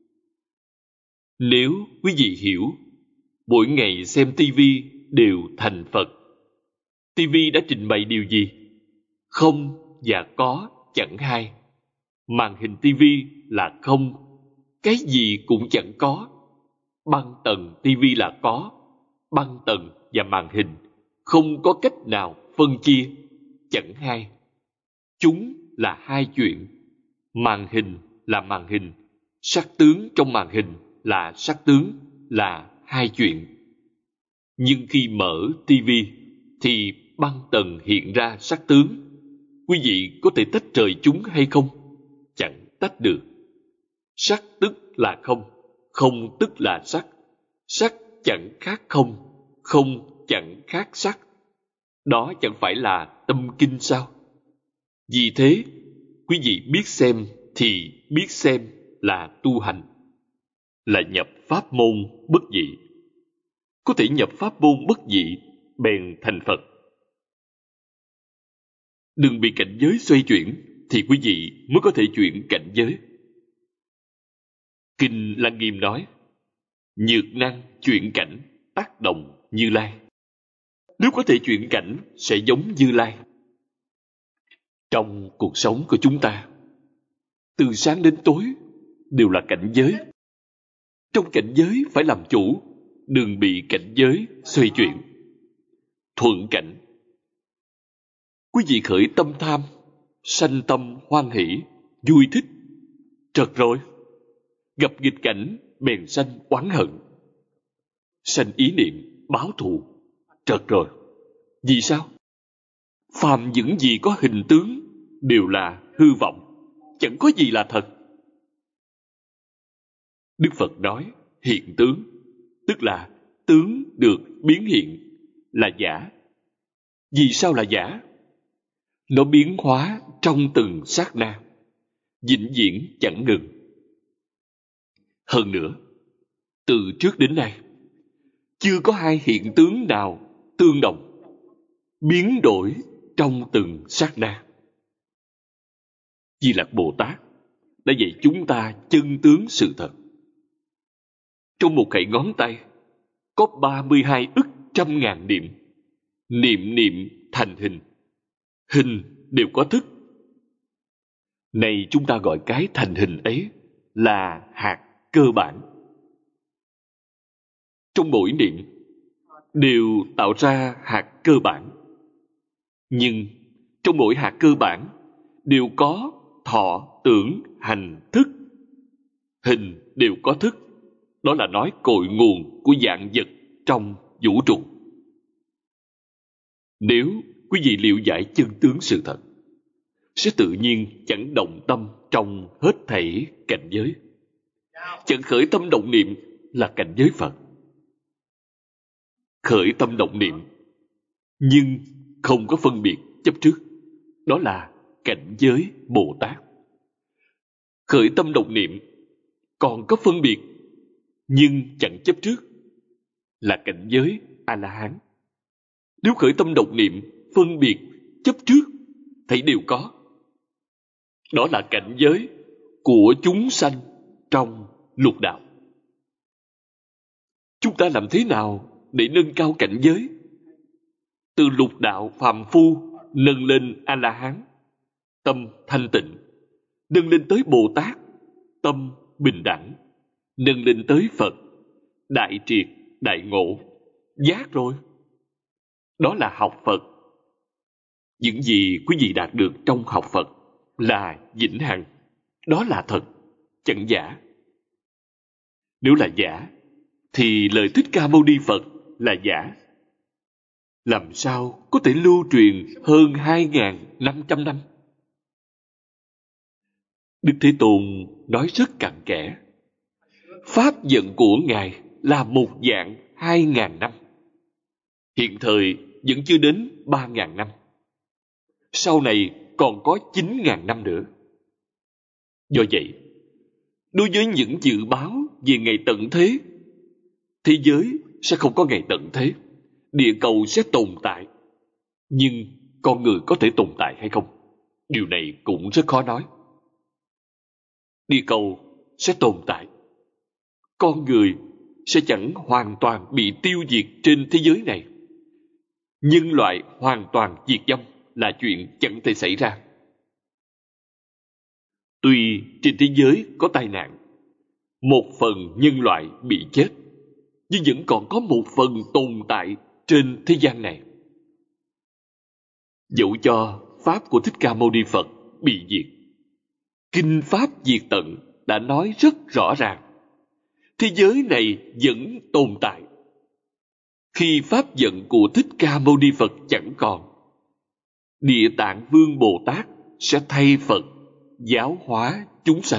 Nếu quý vị hiểu, mỗi ngày xem tivi đều thành Phật. Tivi đã trình bày điều gì? Không và có chẳng hai. Màn hình tivi là không, cái gì cũng chẳng có. Băng tần tivi là có, băng tần và màn hình không có cách nào phân chia, chẳng hai. Chúng là hai chuyện. Màn hình là màn hình, sắc tướng trong màn hình là sắc tướng, là hai chuyện. Nhưng khi mở tivi thì băng tần hiện ra sắc tướng. Quý vị có thể tách rời chúng hay không? Chẳng tách được. Sắc tức là không, không tức là sắc. Sắc chẳng khác không, không chẳng khác sắc. Đó chẳng phải là tâm kinh sao? Vì thế, quý vị biết xem thì biết xem là tu hành, là nhập pháp môn bất dị. Có thể nhập pháp môn bất dị, bèn thành Phật. Đừng bị cảnh giới xoay chuyển, thì quý vị mới có thể chuyển cảnh giới. Kinh Lăng Nghiêm nói, nhược năng chuyển cảnh, tác động Như Lai. Nếu có thể chuyển cảnh, sẽ giống Như Lai. Trong cuộc sống của chúng ta, từ sáng đến tối đều là cảnh giới. Trong cảnh giới phải làm chủ, đừng bị cảnh giới xoay chuyển. Thuận cảnh. Quý vị khởi tâm tham, sanh tâm hoan hỷ, vui thích. Trật rồi. Gặp nghịch cảnh, bèn sanh oán hận. Sanh ý niệm, báo thù. Trật rồi. Vì sao? Phàm những gì có hình tướng đều là hư vọng, chẳng có gì là thật. Đức Phật nói hiện tướng, tức là tướng được biến hiện, là giả. Vì sao là giả? Nó biến hóa trong từng sát na, vĩnh viễn chẳng ngừng. Hơn nữa, từ trước đến nay, chưa có hai hiện tướng nào tương đồng. biến đổi trong từng sát na. Di Lặc Bồ Tát đã dạy chúng ta chân tướng sự thật. Trong một khẩy ngón tay có 32 ức trăm ngàn niệm. Niệm niệm thành hình. Hình đều có thức. Này chúng ta gọi cái thành hình ấy là hạt cơ bản. Trong mỗi niệm đều tạo ra hạt cơ bản. Nhưng trong mỗi hạt cơ bản đều có thọ, tưởng, hành, thức. Hình đều có thức. Đó là nói cội nguồn của vạn vật trong vũ trụ. Nếu quý vị liệu giải chân tướng sự thật, sẽ tự nhiên chẳng động tâm trong hết thảy cảnh giới. Chẳng khởi tâm động niệm là cảnh giới Phật. Khởi tâm động niệm nhưng không có phân biệt chấp trước, đó là cảnh giới Bồ Tát. Khởi tâm động niệm còn có phân biệt nhưng chẳng chấp trước, là cảnh giới A-la-hán. Nếu khởi tâm động niệm phân biệt chấp trước thấy đều có, đó là cảnh giới của chúng sanh trong lục đạo. Chúng ta làm thế nào để nâng cao cảnh giới? Từ lục đạo phàm phu nâng lên A-la-hán, tâm thanh tịnh. Nâng lên tới Bồ Tát, tâm bình đẳng. Nâng lên tới Phật, đại triệt, đại ngộ, giác rồi. Đó là học Phật. Những gì quý vị đạt được trong học Phật là vĩnh hằng. Đó là thật, chẳng giả. Nếu là giả, thì lời Thích Ca Mâu Ni Phật là giả. Làm sao có thể lưu truyền hơn 2.500 năm? Đức Thế Tôn nói rất cặn kẽ. Pháp vận của Ngài là một vạn 2.000 năm. Hiện thời vẫn chưa đến 3.000 năm. Sau này còn có 9.000 năm nữa. Do vậy, đối với những dự báo về ngày tận thế, thế giới sẽ không có ngày tận thế. Địa cầu sẽ tồn tại. Nhưng con người có thể tồn tại hay không? Điều này cũng rất khó nói. Địa cầu sẽ tồn tại. Con người sẽ chẳng hoàn toàn bị tiêu diệt trên thế giới này. Nhân loại hoàn toàn diệt vong là chuyện chẳng thể xảy ra. Tuy trên thế giới có tai nạn, một phần nhân loại bị chết, nhưng vẫn còn có một phần tồn tại trên thế gian này. Dẫu cho Pháp của Thích Ca Mâu Ni Phật bị diệt, Kinh Pháp Diệt Tận đã nói rất rõ ràng, thế giới này vẫn tồn tại. Khi Pháp vận của Thích Ca Mâu Ni Phật chẳng còn, Địa Tạng Vương Bồ Tát sẽ thay Phật giáo hóa chúng sanh.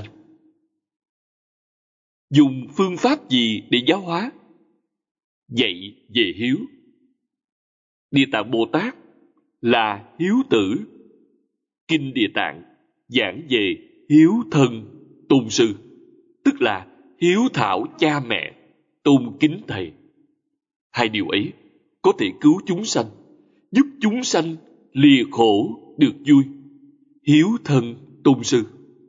Dùng phương pháp gì để giáo hóa? Dạy về hiếu. Địa Tạng Bồ Tát là hiếu tử. Kinh Địa Tạng giảng về hiếu thân tôn sư, tức là hiếu thảo cha mẹ, tôn kính thầy. Hai điều ấy có thể cứu chúng sanh, giúp chúng sanh lìa khổ được vui. Hiếu thân tôn sư.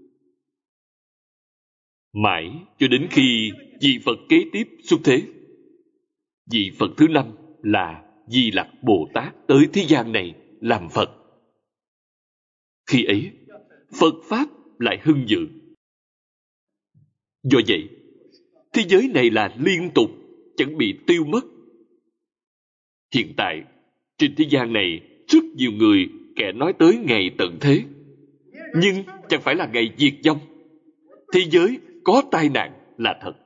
Mãi cho đến khi vị Phật kế tiếp xuất thế. Vị Phật thứ 5 là Di Lặc Bồ Tát tới thế gian này làm Phật. Khi ấy, Phật Pháp lại hưng vượng. Do vậy, thế giới này là liên tục, chẳng bị tiêu mất. Hiện tại, trên thế gian này, rất nhiều người kẻ nói tới ngày tận thế. Nhưng chẳng phải là ngày diệt vong. Thế giới có tai nạn là thật.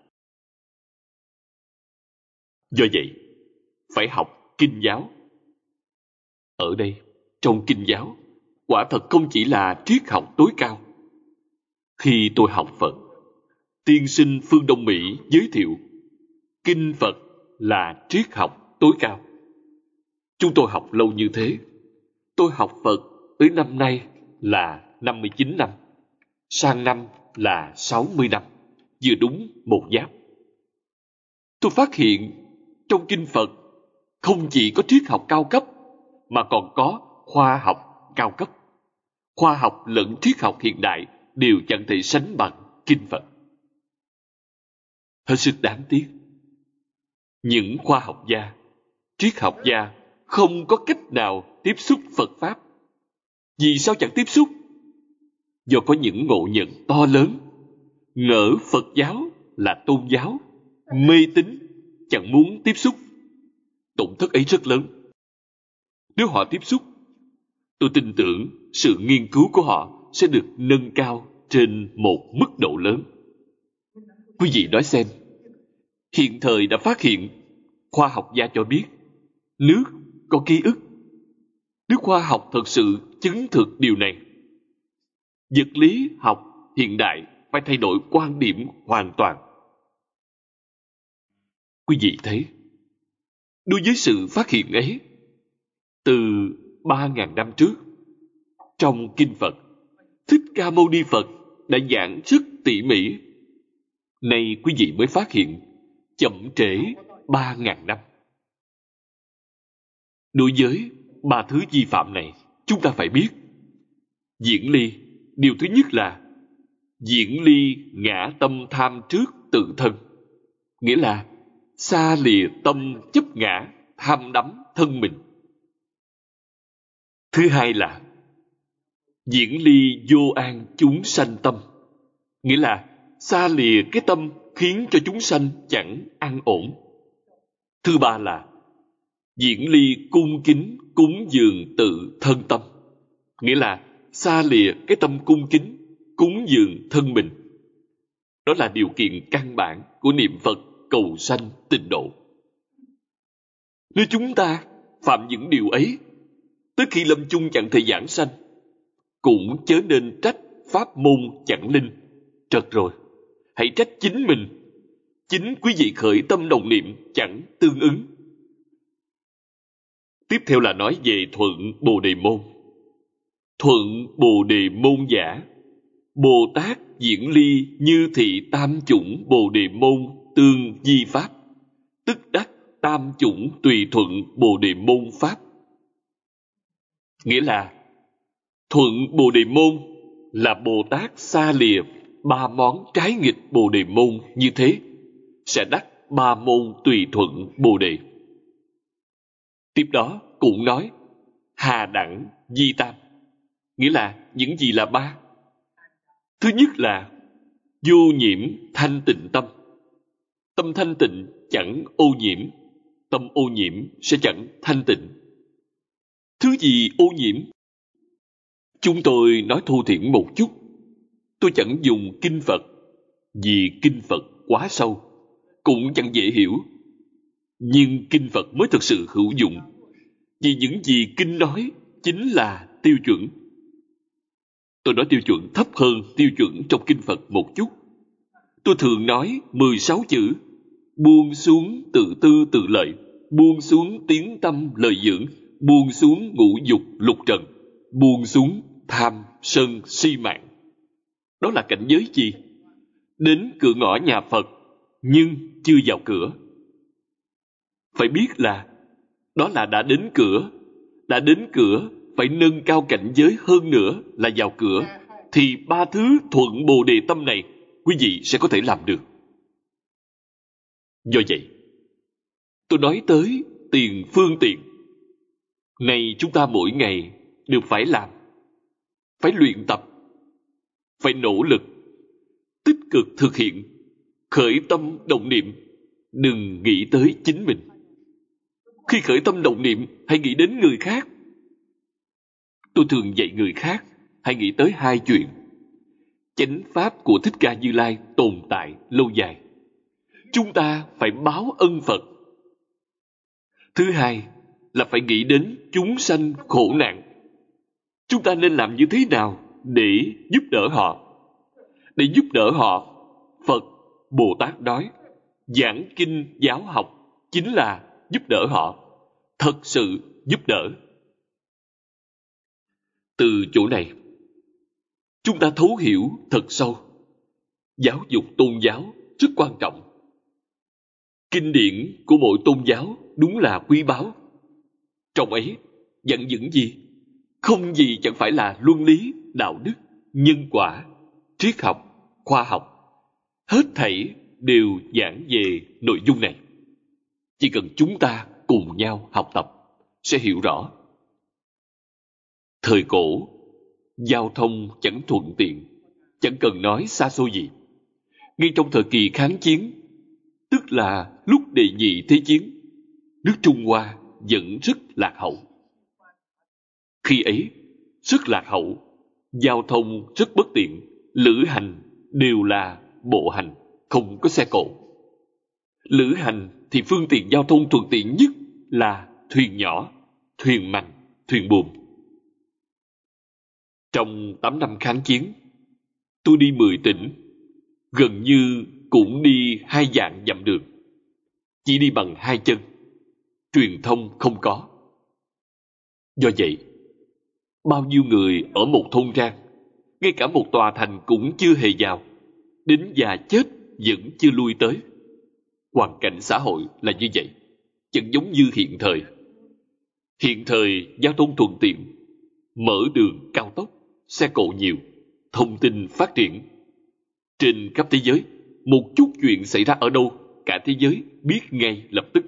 Do vậy, phải học kinh giáo. Ở đây, trong kinh giáo, quả thật không chỉ là triết học tối cao. Khi tôi học Phật, tiên sinh phương Đông Mỹ giới thiệu kinh Phật là triết học tối cao. Chúng tôi học lâu như thế. Tôi học Phật tới năm nay là 59 năm, sang năm là 60 năm, vừa đúng một giáp. Tôi phát hiện trong kinh Phật không chỉ có triết học cao cấp, mà còn có khoa học cao cấp. Khoa học lẫn triết học hiện đại đều chẳng thể sánh bằng kinh Phật. Hết sức đáng tiếc, những khoa học gia, triết học gia không có cách nào tiếp xúc Phật Pháp. Vì sao chẳng tiếp xúc? Do có những ngộ nhận to lớn, ngỡ Phật giáo là tôn giáo, mê tín, chẳng muốn tiếp xúc. Tổn thất ấy rất lớn. Nếu họ tiếp xúc, tôi tin tưởng sự nghiên cứu của họ sẽ được nâng cao trên một mức độ lớn. Quý vị nói xem, hiện thời đã phát hiện, khoa học gia cho biết, nước có ký ức. Nếu khoa học thật sự chứng thực điều này, vật lý học hiện đại phải thay đổi quan điểm hoàn toàn. Quý vị thấy, đối với sự phát hiện ấy, từ 3.000 năm trước, trong kinh Phật, Thích Ca Mâu Ni Phật đã giảng rất tỉ mỉ. Nay quý vị mới phát hiện, chậm trễ 3.000 năm. Đối với ba thứ vi phạm này, chúng ta phải biết. Diễn ly, điều thứ nhất là diễn ly ngã tâm tham trước tự thân, nghĩa là xa lìa tâm chấp ngã, tham đắm thân mình. Thứ hai là diễn ly vô an chúng sanh tâm, nghĩa là xa lìa cái tâm khiến cho chúng sanh chẳng an ổn. Thứ ba là diễn ly cung kính cúng dường tự thân tâm, nghĩa là xa lìa cái tâm cung kính cúng dường thân mình. Đó là điều kiện căn bản của niệm Phật cầu sanh tịnh độ. Nếu chúng ta phạm những điều ấy, tới khi lâm chung chẳng thể giảng sanh, cũng chớ nên trách pháp môn chẳng linh. Trật rồi, hãy trách chính mình. Chính quý vị khởi tâm đồng niệm chẳng tương ứng. Tiếp theo là nói về thuận Bồ Đề môn. Thuận Bồ Đề môn giả, Bồ Tát diễn ly như thị tam chủng Bồ Đề môn tương di pháp, tức đắc tam chủng tùy thuận Bồ Đề môn pháp. Nghĩa là thuận Bồ Đề môn là Bồ Tát xa lìa ba món trái nghịch Bồ Đề môn như thế, sẽ đắc ba môn tùy thuận Bồ Đề. Tiếp đó cũng nói hà đẳng di tam, nghĩa là những gì là ba. Thứ nhất là vô nhiễm thanh tịnh tâm. Tâm thanh tịnh chẳng ô nhiễm, tâm ô nhiễm sẽ chẳng thanh tịnh. Thứ gì ô nhiễm? Chúng tôi nói thô thiển một chút. Tôi chẳng dùng kinh Phật, vì kinh Phật quá sâu, cũng chẳng dễ hiểu. Nhưng kinh Phật mới thực sự hữu dụng, vì những gì kinh nói chính là tiêu chuẩn. Tôi nói tiêu chuẩn thấp hơn tiêu chuẩn trong kinh Phật một chút. Tôi thường nói 16 chữ: buông xuống tự tư tự lợi, buông xuống tiếng tâm lời dưỡng, buông xuống ngũ dục lục trần, buông xuống tham sân si mạng. Đó là cảnh giới gì? Đến cửa ngõ nhà Phật nhưng chưa vào cửa. Phải biết là đó là đã đến cửa. Đã đến cửa phải nâng cao cảnh giới hơn nữa là vào cửa, thì ba thứ thuận Bồ Đề tâm này quý vị sẽ có thể làm được. Do vậy, tôi nói tới tiền phương tiện. Này chúng ta mỗi ngày đều phải làm, phải luyện tập, phải nỗ lực, tích cực thực hiện, khởi tâm động niệm, đừng nghĩ tới chính mình. Khi khởi tâm động niệm, hãy nghĩ đến người khác. Tôi thường dạy người khác, hãy nghĩ tới hai chuyện. Chánh pháp của Thích Ca Như Lai tồn tại lâu dài. Chúng ta phải báo ân Phật. Thứ hai là phải nghĩ đến chúng sanh khổ nạn. Chúng ta nên làm như thế nào để giúp đỡ họ? Để giúp đỡ họ, Phật, Bồ Tát nói, giảng kinh giáo học chính là giúp đỡ họ, thật sự giúp đỡ. Từ chỗ này, chúng ta thấu hiểu thật sâu. Giáo dục tôn giáo rất quan trọng. Kinh điển của mỗi tôn giáo đúng là quý báu. Trong ấy Dặn những gì? Không gì chẳng phải là luân lý, đạo đức, nhân quả, triết học, khoa học. Hết thảy đều giảng về nội dung này. Chỉ cần chúng ta cùng nhau học tập, sẽ hiểu rõ. Thời cổ, giao thông chẳng thuận tiện, chẳng cần nói xa xôi gì. Ngay trong thời kỳ kháng chiến, tức là lúc đệ nhị thế chiến, nước Trung Hoa vẫn rất lạc hậu. Khi ấy, rất lạc hậu, giao thông rất bất tiện, lữ hành đều là bộ hành, không có xe cộ. Lữ hành thì phương tiện giao thông thuận tiện nhất là thuyền nhỏ, thuyền mành, thuyền buồm. Trong 8 năm kháng chiến, tôi đi 10 tỉnh, gần như cũng đi 2 vạn dặm đường. Chỉ đi bằng 2 chân, truyền thông không có. Do vậy, bao nhiêu người ở một thôn trang, ngay cả một tòa thành cũng chưa hề vào, đến già chết vẫn chưa lui tới. Hoàn cảnh xã hội là như vậy, chẳng giống như hiện thời. Hiện thời giao thông thuận tiện, mở đường cao tốc, xe cộ nhiều, thông tin phát triển. Trên khắp thế giới, một chút chuyện xảy ra ở đâu, cả thế giới biết ngay lập tức.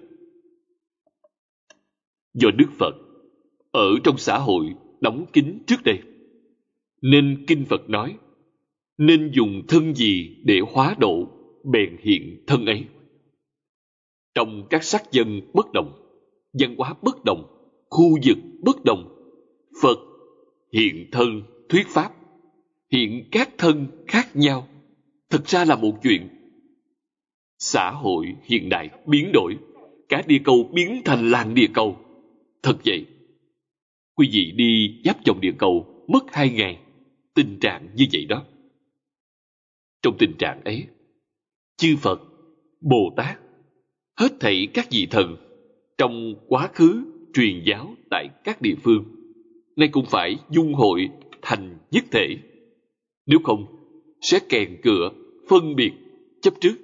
Do Đức Phật ở trong xã hội đóng kín trước đây, nên Kinh Phật nói, nên dùng thân gì để hóa độ, bèn hiện thân ấy. Trong các sắc dân bất đồng, văn hóa bất đồng, khu vực bất đồng, Phật hiện thân thuyết pháp, hiện các thân khác nhau, thực ra là một chuyện. Xã hội hiện đại biến đổi, cả địa cầu biến thành làng địa cầu. Thật vậy. Quý vị đi giáp vòng địa cầu mất 2 ngày, tình trạng như vậy đó. Trong tình trạng ấy, chư Phật, Bồ Tát, hết thảy các vị thần trong quá khứ truyền giáo tại các địa phương, nay cũng phải dung hội thành nhất thể. Nếu không, sẽ kèn cựa, phân biệt, chấp trước.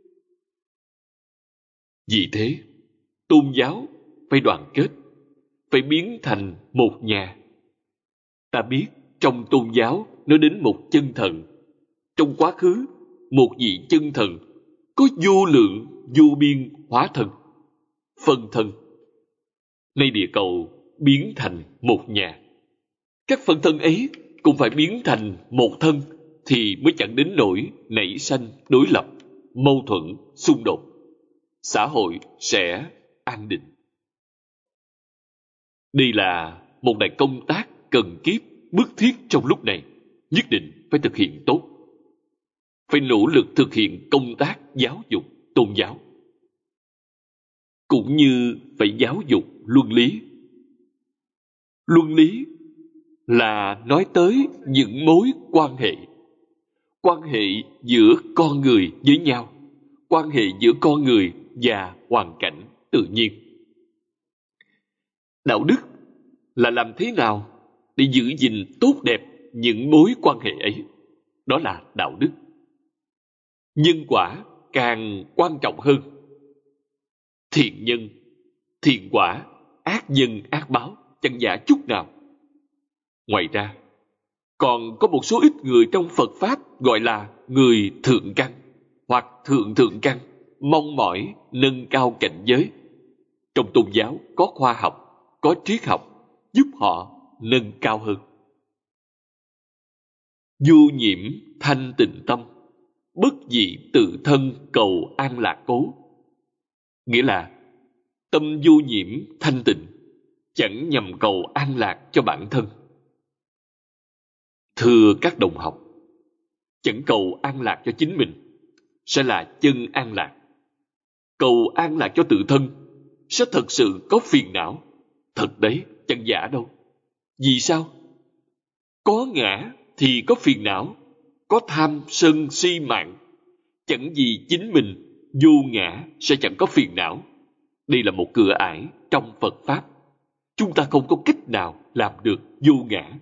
Vì thế, tôn giáo phải đoàn kết, phải biến thành một nhà. Ta biết trong tôn giáo nói đến một chân thần. Trong quá khứ, một vị chân thần có vô lượng, vô biên hóa thân, phân thân. Nay địa cầu biến thành một nhà. Các phân thân ấy cũng phải biến thành một thân, thì mới chẳng đến nỗi nảy sanh đối lập, mâu thuẫn, xung đột. Xã hội sẽ an định. Đây là một đại công tác cần kiếp, bức thiết trong lúc này, nhất định phải thực hiện tốt. Phải nỗ lực thực hiện công tác giáo dục tôn giáo, cũng như phải giáo dục luân lý. Luân lý là nói tới những mối quan hệ giữa con người với nhau, quan hệ giữa con người và hoàn cảnh tự nhiên. Đạo đức là làm thế nào để giữ gìn tốt đẹp những mối quan hệ ấy. Đó là đạo đức. Nhân quả càng quan trọng hơn. Thiện nhân, thiện quả, ác nhân, ác báo, chẳng giả chút nào. Ngoài ra, còn có một số ít người trong Phật Pháp gọi là người thượng căn hoặc thượng thượng căn, mong mỏi nâng cao cảnh giới. Trong tôn giáo có khoa học, có triết học, giúp họ nâng cao hơn. Vô nhiễm thanh tịnh tâm, bất dị tự thân cầu an lạc cố. Nghĩa là tâm vô nhiễm thanh tịnh, chẳng nhằm cầu an lạc cho bản thân. Thưa các đồng học, chẳng cầu an lạc cho chính mình sẽ là chân an lạc. Cầu an lạc cho tự thân sẽ thật sự có phiền não. Thật đấy, chẳng giả đâu. Vì sao? Có ngã thì có phiền não, có tham sân si mạng. Chẳng vì chính mình vô ngã sẽ chẳng có phiền não. Đây là một cửa ải trong Phật Pháp. Chúng ta không có cách nào làm được vô ngã.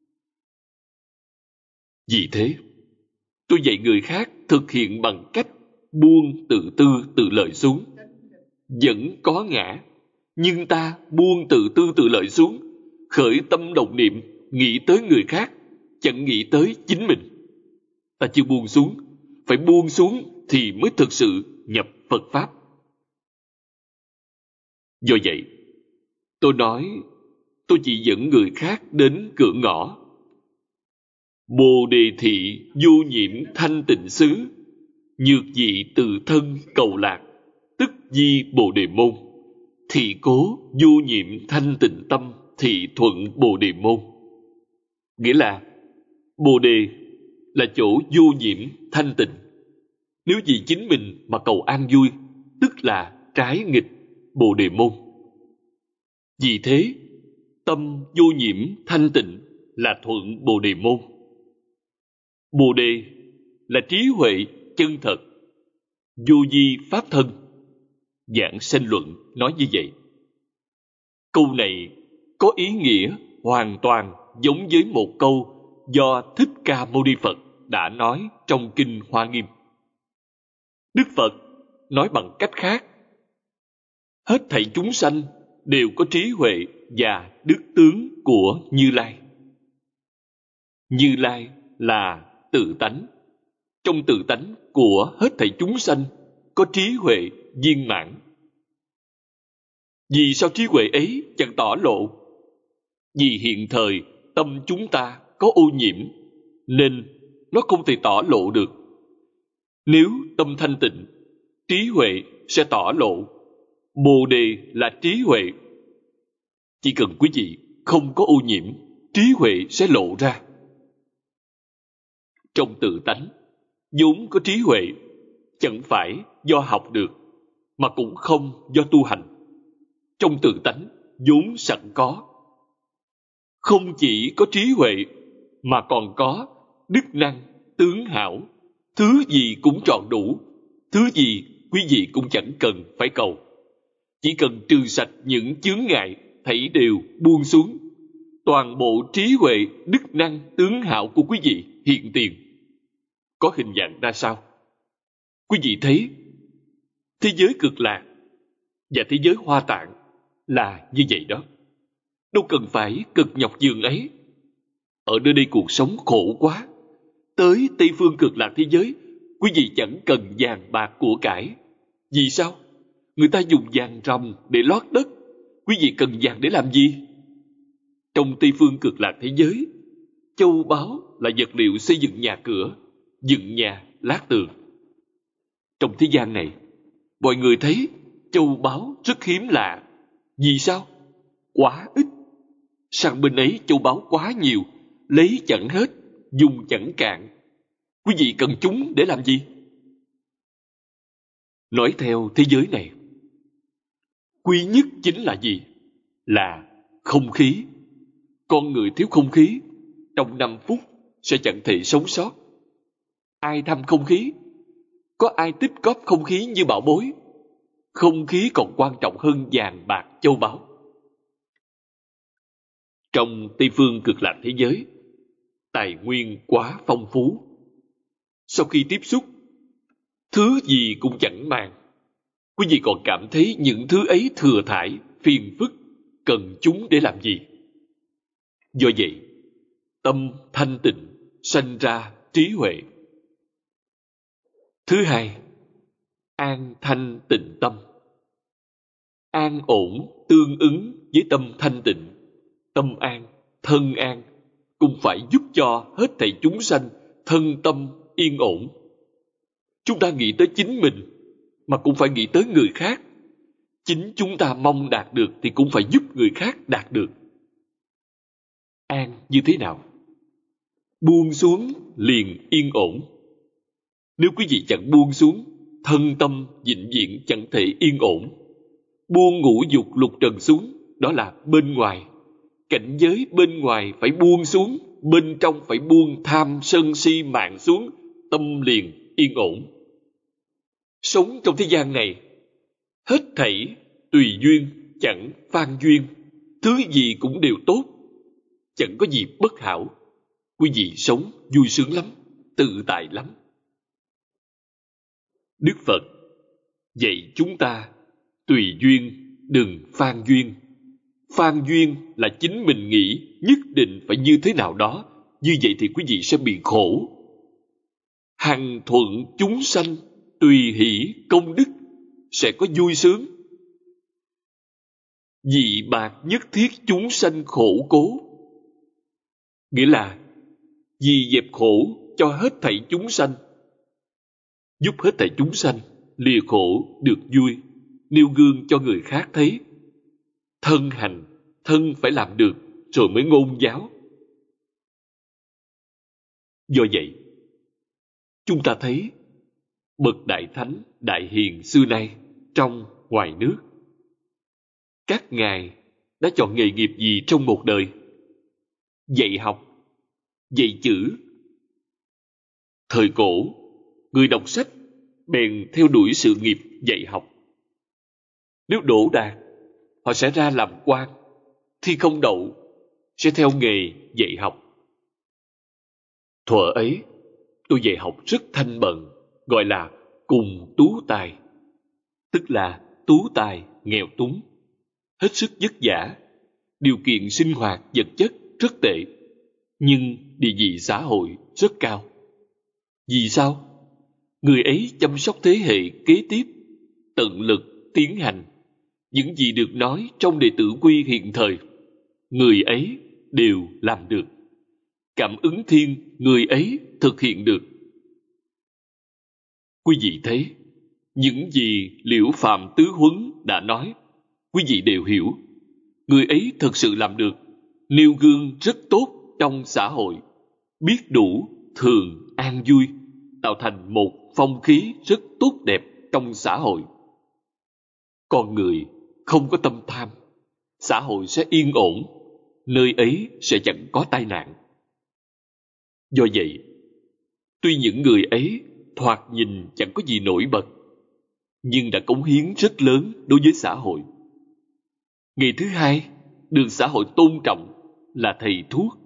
Vì thế, tôi dạy người khác thực hiện bằng cách buông tự tư tự lợi xuống. Vẫn có ngã, nhưng ta buông tự tư tự lợi xuống, khởi tâm động niệm nghĩ tới người khác, chẳng nghĩ tới chính mình. Ta chưa buông xuống, phải buông xuống thì mới thực sự nhập Phật Pháp. Do vậy, tôi nói tôi chỉ dẫn người khác đến cửa ngõ. Bồ đề thị vô nhiễm thanh tịnh xứ, nhược dị từ thân cầu lạc, tức di bồ đề môn. Thị cố vô nhiễm thanh tịnh tâm, thị thuận bồ đề môn. Nghĩa là bồ đề là chỗ vô nhiễm thanh tịnh. Nếu vì chính mình mà cầu an vui, tức là trái nghịch bồ đề môn. Vì thế, tâm vô nhiễm thanh tịnh là thuận bồ đề môn. Bồ đề là trí huệ chân thật, vô vi pháp thân. Giảng Sanh Luận nói như vậy. Câu này có ý nghĩa hoàn toàn giống với một câu do Thích Ca Mâu Ni Phật đã nói trong Kinh Hoa Nghiêm. Đức Phật nói bằng cách khác: hết thảy chúng sanh đều có trí huệ và đức tướng của Như Lai. Như Lai là tự tánh. Trong tự tánh của hết thảy chúng sanh có trí huệ viên mãn. Vì sao trí huệ ấy chẳng tỏ lộ? Vì hiện thời tâm chúng ta có ô nhiễm, nên nó không thể tỏ lộ được. Nếu tâm thanh tịnh, trí huệ sẽ tỏ lộ. Bồ đề là trí huệ. Chỉ cần quý vị không có ô nhiễm, trí huệ sẽ lộ ra. Trong tự tánh vốn có trí huệ, chẳng phải do học được, mà cũng không do tu hành. Trong tự tánh vốn sẵn có. Không chỉ có trí huệ, mà còn có đức năng, tướng hảo. Thứ gì cũng trọn đủ, thứ gì quý vị cũng chẳng cần phải cầu. Chỉ cần trừ sạch những chướng ngại, thảy đều buông xuống. Toàn bộ trí huệ, đức năng, tướng hảo của quý vị hiện tiền. Có hình dạng ra sao? Quý vị thấy thế giới Cực Lạc và thế giới Hoa Tạng là như vậy đó. Đâu cần phải cực nhọc giường ấy. Ở nơi đây cuộc sống khổ quá. Tới Tây Phương Cực Lạc thế giới, quý vị chẳng cần vàng bạc của cải. Vì sao? Người ta dùng vàng ròng để lót đất. Quý vị cần vàng để làm gì? Trong Tây Phương Cực Lạc thế giới, châu báu là vật liệu xây dựng nhà cửa, dựng nhà, lát tường. Trong thế gian này, mọi người thấy châu báu rất hiếm lạ. Vì sao? Quá ít. Sang bên ấy châu báu quá nhiều, lấy chẳng hết, dùng chẳng cạn. Quý vị cần chúng để làm gì? Nói theo thế giới này, quý nhất chính là gì? Là không khí. Con người thiếu không khí, trong 5 phút sẽ chẳng thể sống sót. Ai thăm không khí? Có ai tích góp không khí như bảo bối? Không khí còn quan trọng hơn vàng bạc châu báu. Trong Tây Phương Cực Lạc thế giới, tài nguyên quá phong phú. Sau khi tiếp xúc, thứ gì cũng chẳng màng. Quý vị còn cảm thấy những thứ ấy thừa thải, phiền phức, cần chúng để làm gì? Do vậy, tâm thanh tịnh sanh ra trí huệ. Thứ hai, an thanh tịnh tâm. An ổn tương ứng với tâm thanh tịnh. Tâm an, thân an cũng phải giúp cho hết thảy chúng sanh thân tâm yên ổn. Chúng ta nghĩ tới chính mình, mà cũng phải nghĩ tới người khác. Chính chúng ta mong đạt được thì cũng phải giúp người khác đạt được. An như thế nào? Buông xuống liền yên ổn. Nếu quý vị chẳng buông xuống, thân tâm vĩnh viễn chẳng thể yên ổn. Buông ngũ dục lục trần xuống, đó là bên ngoài. Cảnh giới bên ngoài phải buông xuống, bên trong phải buông tham sân si mạng xuống, tâm liền yên ổn. Sống trong thế gian này, hết thảy tùy duyên, chẳng phan duyên. Thứ gì cũng đều tốt, chẳng có gì bất hảo. Quý vị sống vui sướng lắm, tự tại lắm. Đức Phật dạy chúng ta tùy duyên, đừng phan duyên. phan duyên là chính mình nghĩ nhất định phải như thế nào đó, như vậy thì quý vị sẽ bị khổ. Hằng thuận chúng sanh, tùy hỷ công đức, sẽ có vui sướng. Dị bạc nhất thiết chúng sanh khổ cố, nghĩa là vì dẹp khổ cho hết thảy chúng sanh, giúp hết thảy chúng sanh lìa khổ được vui, nêu gương cho người khác thấy. Thân hành, thân phải làm được rồi mới ngôn giáo. Do vậy, chúng ta thấy bậc đại thánh, đại hiền xưa nay trong ngoài nước, các ngài đã chọn nghề nghiệp gì trong một đời? Dạy học, dạy chữ. Thời cổ, người đọc sách bèn theo đuổi sự nghiệp dạy học. Nếu đỗ đạt, họ sẽ ra làm quan; thi không đậu, sẽ theo nghề dạy học. Thuở ấy, tôi dạy học rất thanh bần, gọi là cùng tú tài, tức là tú tài nghèo túng, hết sức vất vả, điều kiện sinh hoạt vật chất rất tệ, nhưng địa vị xã hội rất cao. Vì sao? Người ấy chăm sóc thế hệ kế tiếp, tận lực tiến hành. Những gì được nói trong đệ tử quy hiện thời, người ấy đều làm được. Cảm ứng thiên, người ấy thực hiện được. Quý vị thấy, những gì Liễu Phạm Tứ Huấn đã nói, quý vị đều hiểu. Người ấy thực sự làm được, nêu gương rất tốt trong xã hội, biết đủ thường an vui, tạo thành một phong khí rất tốt đẹp trong xã hội. Con người không có tâm tham, xã hội sẽ yên ổn, nơi ấy sẽ chẳng có tai nạn. Do vậy, tuy những người ấy thoạt nhìn chẳng có gì nổi bật, nhưng đã cống hiến rất lớn đối với xã hội. Nghề thứ hai được xã hội tôn trọng là thầy thuốc.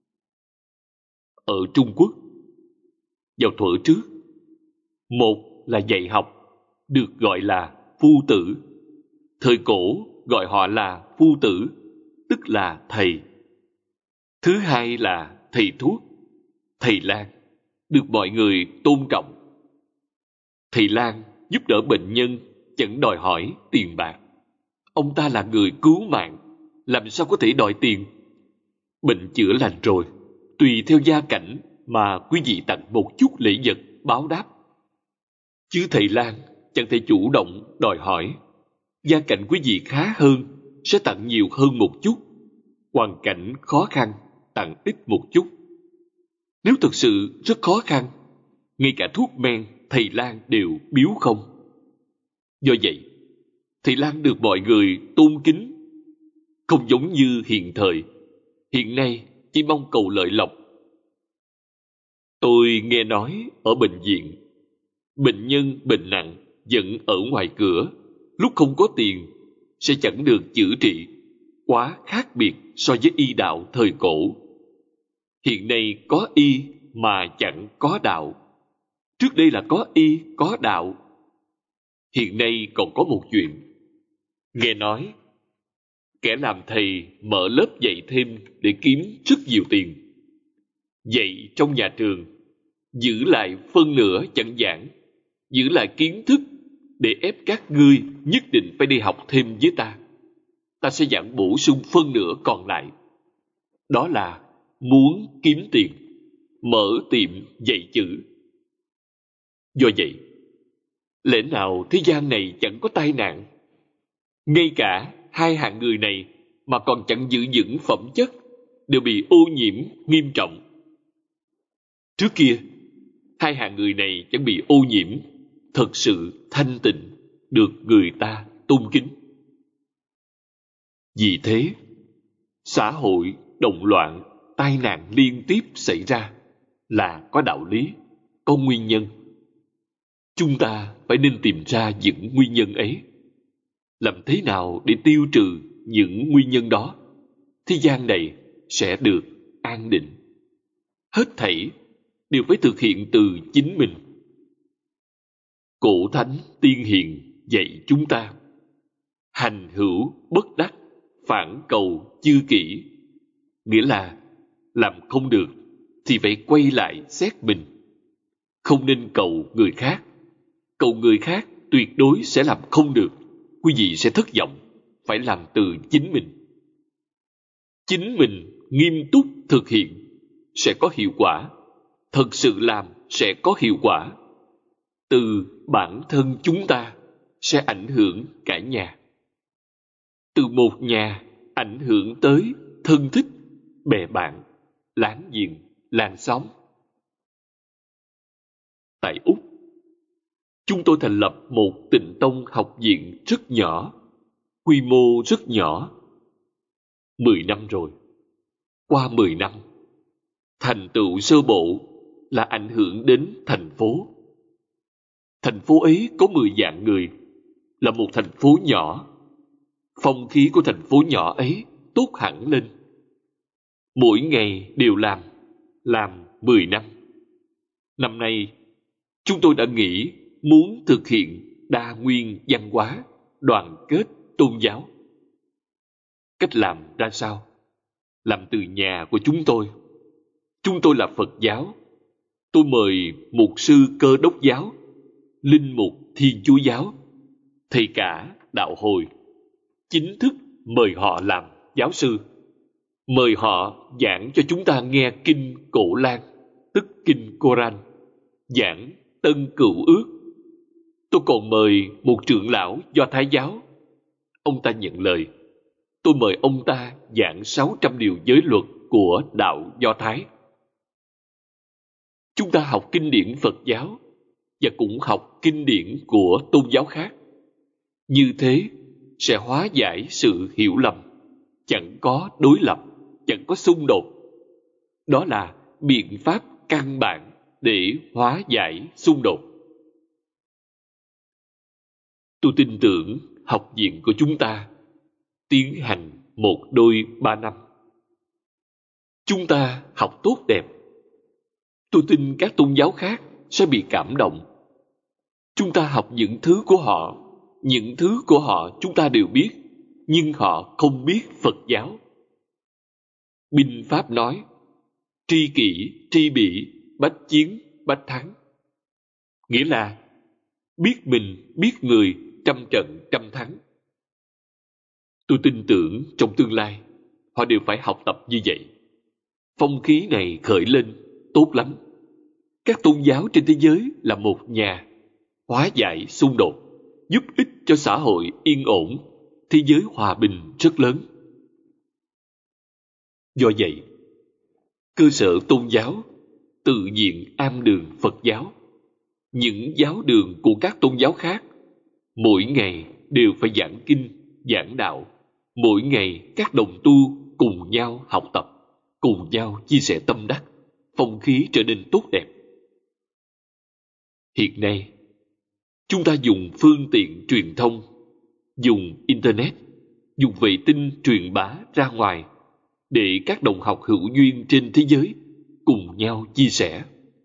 Ở Trung Quốc, vào thuở trước, một là dạy học, được gọi là phu tử. Thời cổ gọi họ là phu tử, tức là thầy. Thứ hai là thầy thuốc, thầy lang, được mọi người tôn trọng. Thầy lang giúp đỡ bệnh nhân, chẳng đòi hỏi tiền bạc. Ông ta là người cứu mạng, làm sao có thể đòi tiền? Bệnh chữa lành rồi, tùy theo gia cảnh mà quý vị tặng một chút lễ vật báo đáp. Chứ thầy lang chẳng thể chủ động đòi hỏi. Gia cảnh quý vị khá hơn, sẽ tặng nhiều hơn một chút. Hoàn cảnh khó khăn, tặng ít một chút. Nếu thực sự rất khó khăn, ngay cả thuốc men thầy lang đều biếu không. Do vậy, thầy lang được mọi người tôn kính, không giống như hiện thời. Hiện nay chỉ mong cầu lợi lộc. Tôi nghe nói ở bệnh viện, bệnh nhân bệnh nặng vẫn ở ngoài cửa, lúc không có tiền sẽ chẳng được chữa trị, quá khác biệt so với y đạo thời cổ. Hiện nay có y mà chẳng có đạo. Trước đây là có y, có đạo. Hiện nay còn có một chuyện. Nghe nói, kẻ làm thầy mở lớp dạy thêm để kiếm rất nhiều tiền. Dạy trong nhà trường, giữ lại phân nửa chẳng giảng, giữ lại kiến thức để ép các ngươi nhất định phải đi học thêm với ta. Ta sẽ giảng bổ sung phân nửa còn lại. Đó là muốn kiếm tiền, mở tiệm dạy chữ. Do vậy, lẽ nào thế gian này chẳng có tai nạn? Ngay cả hai hạng người này mà còn chẳng giữ vững phẩm chất, đều bị ô nhiễm nghiêm trọng. Trước kia, hai hạng người này chẳng bị ô nhiễm, thật sự thanh tịnh, được người ta tôn kính. Vì thế, xã hội động loạn, tai nạn liên tiếp xảy ra là có đạo lý, có nguyên nhân. Chúng ta phải nên tìm ra những nguyên nhân ấy. Làm thế nào để tiêu trừ những nguyên nhân đó, thế gian này sẽ được an định. Hết thảy đều phải thực hiện từ chính mình. Cổ thánh tiên hiền dạy chúng ta: hành hữu bất đắc, phản cầu chư kỷ, nghĩa là làm không được thì phải quay lại xét mình. Không nên cầu người khác. Cầu người khác tuyệt đối sẽ làm không được. Quý vị sẽ thất vọng. Phải làm từ chính mình. Chính mình nghiêm túc thực hiện sẽ có hiệu quả. Thật sự làm sẽ có hiệu quả. Từ bản thân chúng ta sẽ ảnh hưởng cả nhà. Từ một nhà ảnh hưởng tới thân thích, bè bạn, láng giềng, làng xóm. Tại Úc, chúng tôi thành lập một tịnh tông học viện rất nhỏ, quy mô rất nhỏ. 10 năm rồi. Qua 10 năm, thành tựu sơ bộ là ảnh hưởng đến thành phố. Thành phố ấy có 10 vạn người, là một thành phố nhỏ. Phong khí của thành phố nhỏ ấy tốt hẳn lên. Mỗi ngày đều làm 10 năm. Năm nay, chúng tôi đã nghĩ muốn thực hiện đa nguyên văn hóa, đoàn kết tôn giáo. Cách làm ra sao? Làm từ nhà của chúng tôi. Chúng tôi là Phật giáo. Tôi mời mục sư Cơ Đốc giáo, linh mục Thiên Chúa giáo, thầy cả đạo hồi, chính thức mời họ làm giáo sư. Mời họ giảng cho chúng ta nghe kinh Cổ Lan, tức kinh Koran, giảng Tân Cựu Ước. Tôi còn mời một trưởng lão Do Thái giáo. Ông ta nhận lời. Tôi mời ông ta giảng 600 điều giới luật của đạo Do Thái. Chúng ta học kinh điển Phật giáo và cũng học kinh điển của tôn giáo khác. Như thế sẽ hóa giải sự hiểu lầm. Chẳng có đối lập, chẳng có xung đột. Đó là biện pháp căn bản để hóa giải xung đột. Tôi tin tưởng học viện của chúng ta tiến hành 1 đôi 3 năm. Chúng ta học tốt đẹp. Tôi tin các tôn giáo khác sẽ bị cảm động. Chúng ta học những thứ của họ chúng ta đều biết, nhưng họ không biết Phật giáo. Binh Pháp nói, tri kỷ, tri bỉ, bách chiến, bách thắng. Nghĩa là biết mình, biết người, trăm trận, trăm thắng. Tôi tin tưởng trong tương lai, họ đều phải học tập như vậy. Phong khí này khởi lên, tốt lắm. Các tôn giáo trên thế giới là một nhà, hóa giải xung đột, giúp ích cho xã hội yên ổn, thế giới hòa bình rất lớn. Do vậy, cơ sở tôn giáo tự diện am đường Phật giáo, những giáo đường của các tôn giáo khác, mỗi ngày đều phải giảng kinh, giảng đạo. Mỗi ngày các đồng tu cùng nhau học tập, cùng nhau chia sẻ tâm đắc, phong khí trở nên tốt đẹp. Hiện nay, chúng ta dùng phương tiện truyền thông, dùng Internet, dùng vệ tinh truyền bá ra ngoài để các đồng học hữu duyên trên thế giới cùng nhau chia sẻ.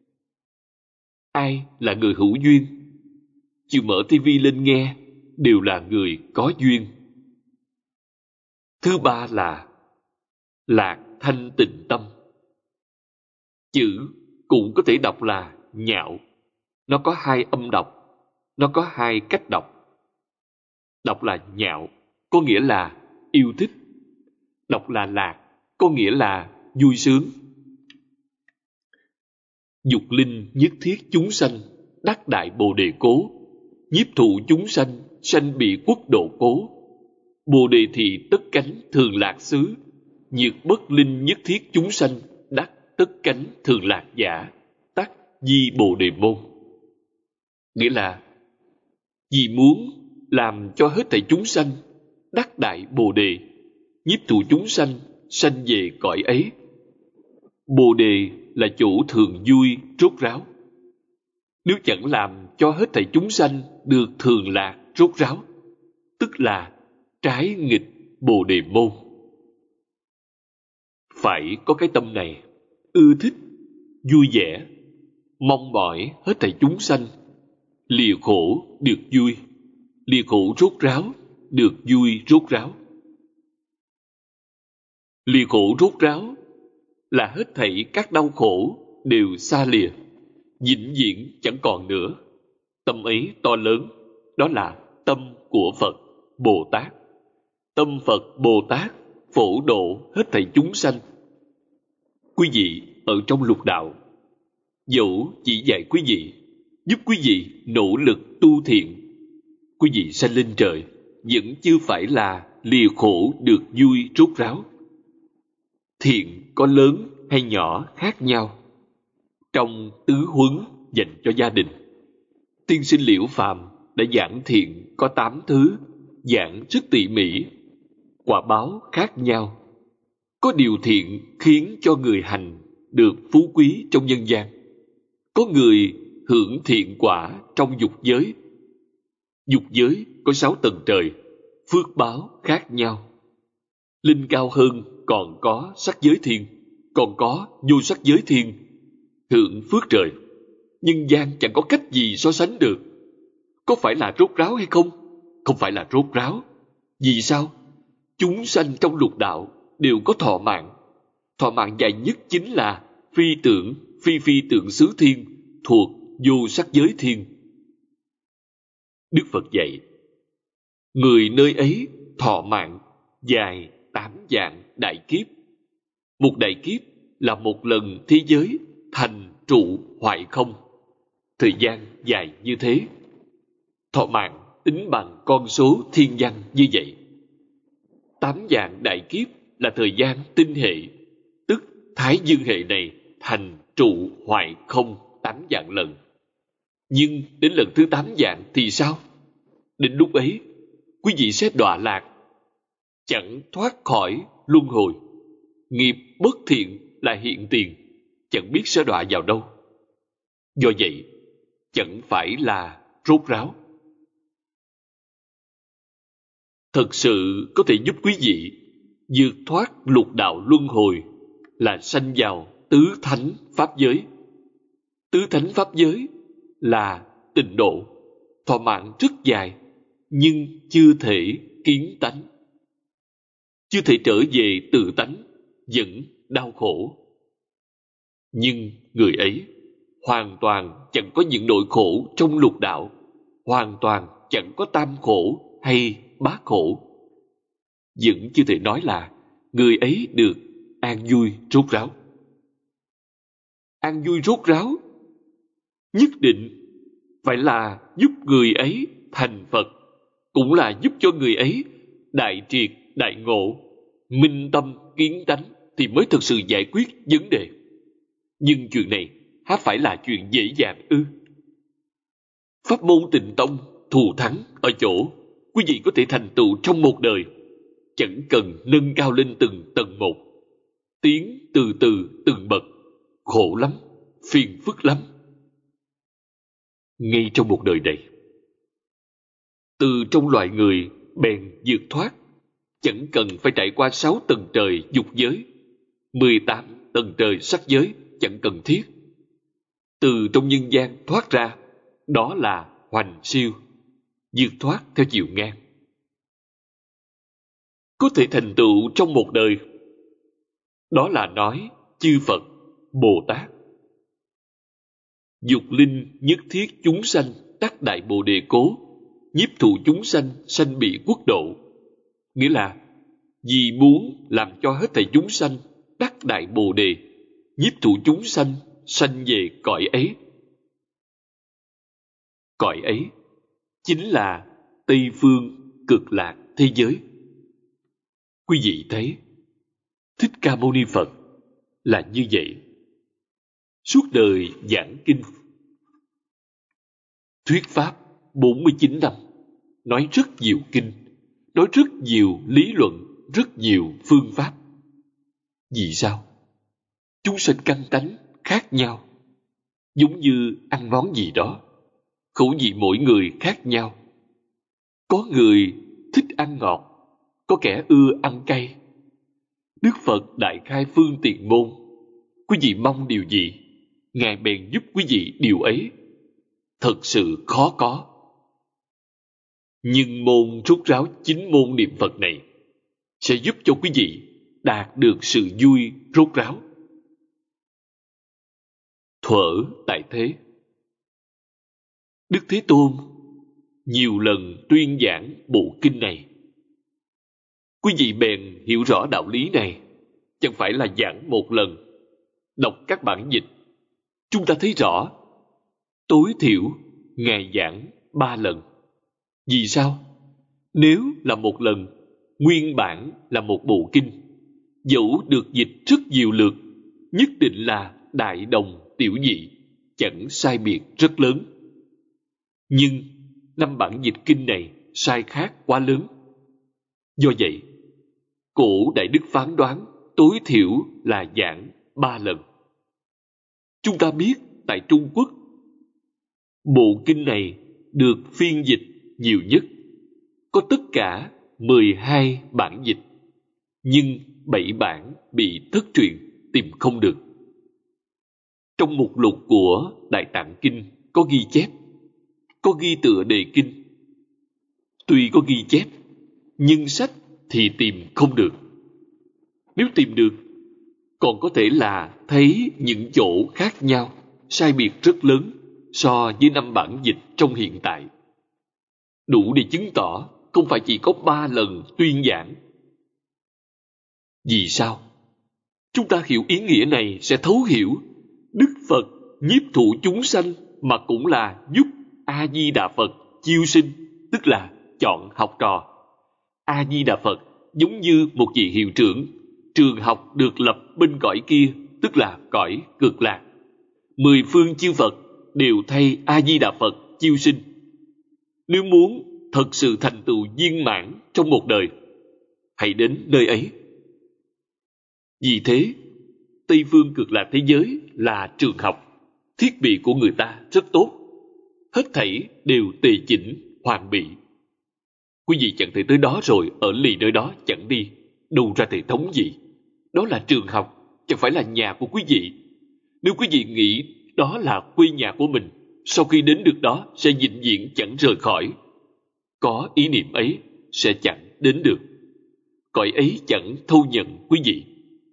Ai là người hữu duyên? Chịu mở TV lên nghe đều là người có duyên. Thứ ba là lạc thanh tịnh tâm. Chữ cũng có thể đọc là nhạo. Nó có 2 âm đọc, nó có 2 cách đọc. Đọc là nhạo, có nghĩa là yêu thích. Đọc là lạc, có nghĩa là vui sướng. Dục linh nhất thiết chúng sanh, đắc đại bồ đề cố. Nhiếp thụ chúng sanh, sanh bị quốc độ cố. Bồ đề thị tất cánh thường lạc xứ. Nhược bất linh nhất thiết chúng sanh, đắc tất cánh thường lạc giả. Tắc di bồ đề môn. Nghĩa là vì muốn làm cho hết thảy chúng sanh đắc đại bồ đề, nhiếp thụ chúng sanh sanh về cõi ấy. Bồ đề là chỗ thường vui rốt ráo. Nếu chẳng làm cho hết thảy chúng sanh được thường lạc rốt ráo, tức là trái nghịch bồ đề môn. Phải có cái tâm này, ưa thích, vui vẻ, mong mỏi hết thảy chúng sanh lìa khổ được vui, lìa khổ rốt ráo được vui rốt ráo. Lìa khổ rốt ráo là hết thảy các đau khổ đều xa lìa, vĩnh viễn chẳng còn nữa. Tâm ấy to lớn, đó là tâm của Phật Bồ Tát. Tâm Phật Bồ Tát phổ độ hết thảy chúng sanh. Quý vị ở trong lục đạo, dẫu chỉ dạy quý vị, giúp quý vị nỗ lực tu thiện, quý vị sanh lên trời vẫn chưa phải là lìa khổ được vui rốt ráo. Thiện có lớn hay nhỏ khác nhau. Trong tứ huấn dành cho gia đình, tiên sinh Liễu Phàm đã giảng thiện có 8 thứ, giảng rất tỉ mỉ. Quả báo khác nhau. Có điều thiện khiến cho người hành được phú quý trong nhân gian. Có người hưởng thiện quả trong dục giới. Dục giới có 6 tầng trời, phước báo khác nhau. Linh cao hơn còn có sắc giới thiên, còn có vô sắc giới thiên, hưởng phước trời. Nhân gian chẳng có cách gì so sánh được. Có phải là rốt ráo hay không? Không phải là rốt ráo. Vì sao? Chúng sanh trong lục đạo đều có thọ mạng. Thọ mạng dài nhất chính là phi tưởng xứ thiên, thuộc vô sắc giới thiên. Đức Phật dạy, người nơi ấy thọ mạng dài 8 vạn đại kiếp. Một đại kiếp là một lần thế giới thành trụ hoại không. Thời gian dài như thế. Thọ mạng tính bằng con số thiên văn như vậy. 8 vạn đại kiếp là thời gian tinh hệ, tức Thái Dương hệ này thành trụ hoại không 8 vạn lần. Nhưng đến lần thứ 8 vạn thì sao? Đến lúc ấy, quý vị sẽ đọa lạc, chẳng thoát khỏi luân hồi. Nghiệp bất thiện là hiện tiền, chẳng biết sẽ đọa vào đâu. Do vậy, chẳng phải là rốt ráo. Thật sự có thể giúp quý vị vượt thoát lục đạo luân hồi là sanh vào tứ thánh pháp giới. Tứ thánh pháp giới là tịnh độ, thọ mạng rất dài, nhưng chưa thể kiến tánh, chưa thể trở về tự tánh, vẫn đau khổ. Nhưng người ấy hoàn toàn chẳng có những nỗi khổ trong lục đạo, hoàn toàn chẳng có tam khổ hay bát khổ. Vẫn chưa thể nói là người ấy được an vui rốt ráo. An vui rốt ráo nhất định phải là giúp người ấy thành Phật, cũng là giúp cho người ấy đại triệt đại ngộ, minh tâm kiến tánh thì mới thực sự giải quyết vấn đề. Nhưng chuyện này há phải là chuyện dễ dàng ư? Pháp môn Tịnh Tông thù thắng ở chỗ quý vị có thể thành tựu trong một đời, chẳng cần nâng cao lên từng tầng một, tiến từ từ từng bậc. Khổ lắm, phiền phức lắm. Ngay trong một đời này, từ trong loài người bèn vượt thoát, chẳng cần phải trải qua 6 tầng trời dục giới, 18 tầng trời sắc giới, chẳng cần thiết. Từ trong nhân gian thoát ra, đó là hoành siêu, vượt thoát theo chiều ngang. Có thể thành tựu trong một đời, đó là nói chư Phật, Bồ Tát. Dục linh nhất thiết chúng sanh đắc đại bồ đề cố, nhiếp thụ chúng sanh sanh bị quốc độ. Nghĩa là vì muốn làm cho hết thảy chúng sanh đắc đại bồ đề, nhiếp thụ chúng sanh sanh về cõi ấy. Cõi ấy chính là Tây Phương Cực Lạc thế giới. Quý vị thấy, Thích Ca Mâu Ni Phật là như vậy. Suốt đời giảng kinh, thuyết pháp 49 năm, nói rất nhiều kinh, nói rất nhiều lý luận, rất nhiều phương pháp. Vì sao? Chúng sanh căn tánh khác nhau, giống như ăn món gì đó, khẩu vị mỗi người khác nhau. Có người thích ăn ngọt, có kẻ ưa ăn cay. Đức Phật đại khai phương tiện môn, quý vị mong điều gì, Ngài bèn giúp quý vị điều ấy. Thật sự khó có. Nhưng môn rốt ráo 9 môn niệm Phật này sẽ giúp cho quý vị đạt được sự vui rốt ráo. Thuở tại thế, Đức Thế Tôn nhiều lần tuyên giảng bộ kinh này. Quý vị bèn hiểu rõ đạo lý này, chẳng phải là giảng một lần. Đọc các bản dịch, chúng ta thấy rõ, tối thiểu Ngài giảng 3 lần. Vì sao? Nếu là một lần, nguyên bản là một bộ kinh, dẫu được dịch rất nhiều lượt, nhất định là đại đồng tiểu dị, chẳng sai biệt rất lớn. Nhưng 5 bản dịch kinh này sai khác quá lớn. Do vậy, cổ Đại Đức phán đoán tối thiểu là giảng 3 lần. Chúng ta biết tại Trung Quốc, bộ kinh này được phiên dịch nhiều nhất, có tất cả 12 bản dịch, nhưng 7 bản bị thất truyền, tìm không được. Trong mục lục của Đại Tạng Kinh có ghi chép, có ghi tựa đề kinh. Tuy có ghi chép, nhưng sách thì tìm không được. Nếu tìm được, còn có thể là thấy những chỗ khác nhau, sai biệt rất lớn so với 5 bản dịch trong hiện tại. Đủ để chứng tỏ không phải chỉ có 3 lần tuyên giảng. Vì sao? Chúng ta hiểu ý nghĩa này sẽ thấu hiểu Đức Phật nhiếp thụ chúng sanh mà cũng là giúp A-di-đà Phật chiêu sinh, tức là chọn học trò. A-di-đà Phật giống như một vị hiệu trưởng, trường học được lập bên cõi kia, tức là cõi Cực Lạc. 10 phương chư Phật đều thay A-di-đà Phật chiêu sinh. Nếu muốn thật sự thành tựu viên mãn trong một đời, hãy đến nơi ấy. Vì thế, Tây phương Cực Lạc thế giới là trường học, thiết bị của người ta rất tốt, hết thảy đều tề chỉnh, hoàn bị. Quý vị chẳng thể tới đó rồi ở lì nơi đó chẳng đi, đâu ra hệ thống gì. Đó là trường học, chẳng phải là nhà của quý vị. Nếu quý vị nghĩ đó là quê nhà của mình, sau khi đến được đó sẽ vĩnh viễn chẳng rời khỏi. Có ý niệm ấy sẽ chẳng đến được. Cõi ấy chẳng thâu nhận quý vị.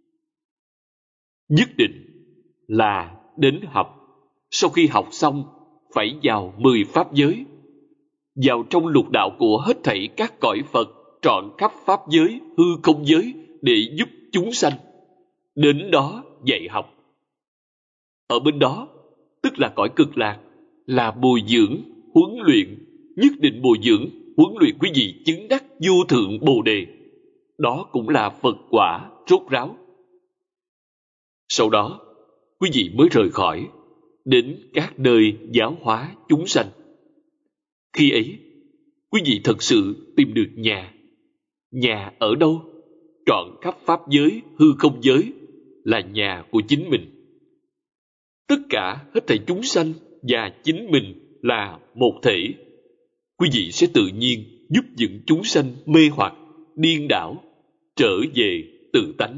Nhất định là đến học. Sau khi học xong, phải vào 10 pháp giới, vào trong lục đạo của hết thảy các cõi Phật trọn khắp pháp giới, hư không giới để giúp chúng sanh. Đến đó dạy học. Ở bên đó, tức là cõi Cực Lạc, là bồi dưỡng, huấn luyện, nhất định bồi dưỡng, huấn luyện quý vị chứng đắc vô thượng Bồ Đề. Đó cũng là Phật quả rốt ráo. Sau đó, quý vị mới rời khỏi, đến các nơi giáo hóa chúng sanh. Khi ấy, quý vị thật sự tìm được nhà. Nhà ở đâu? Trọn khắp pháp giới, hư không giới là nhà của chính mình. Tất cả hết thảy chúng sanh và chính mình là một thể. Quý vị sẽ tự nhiên giúp những chúng sanh mê hoặc, điên đảo, trở về tự tánh.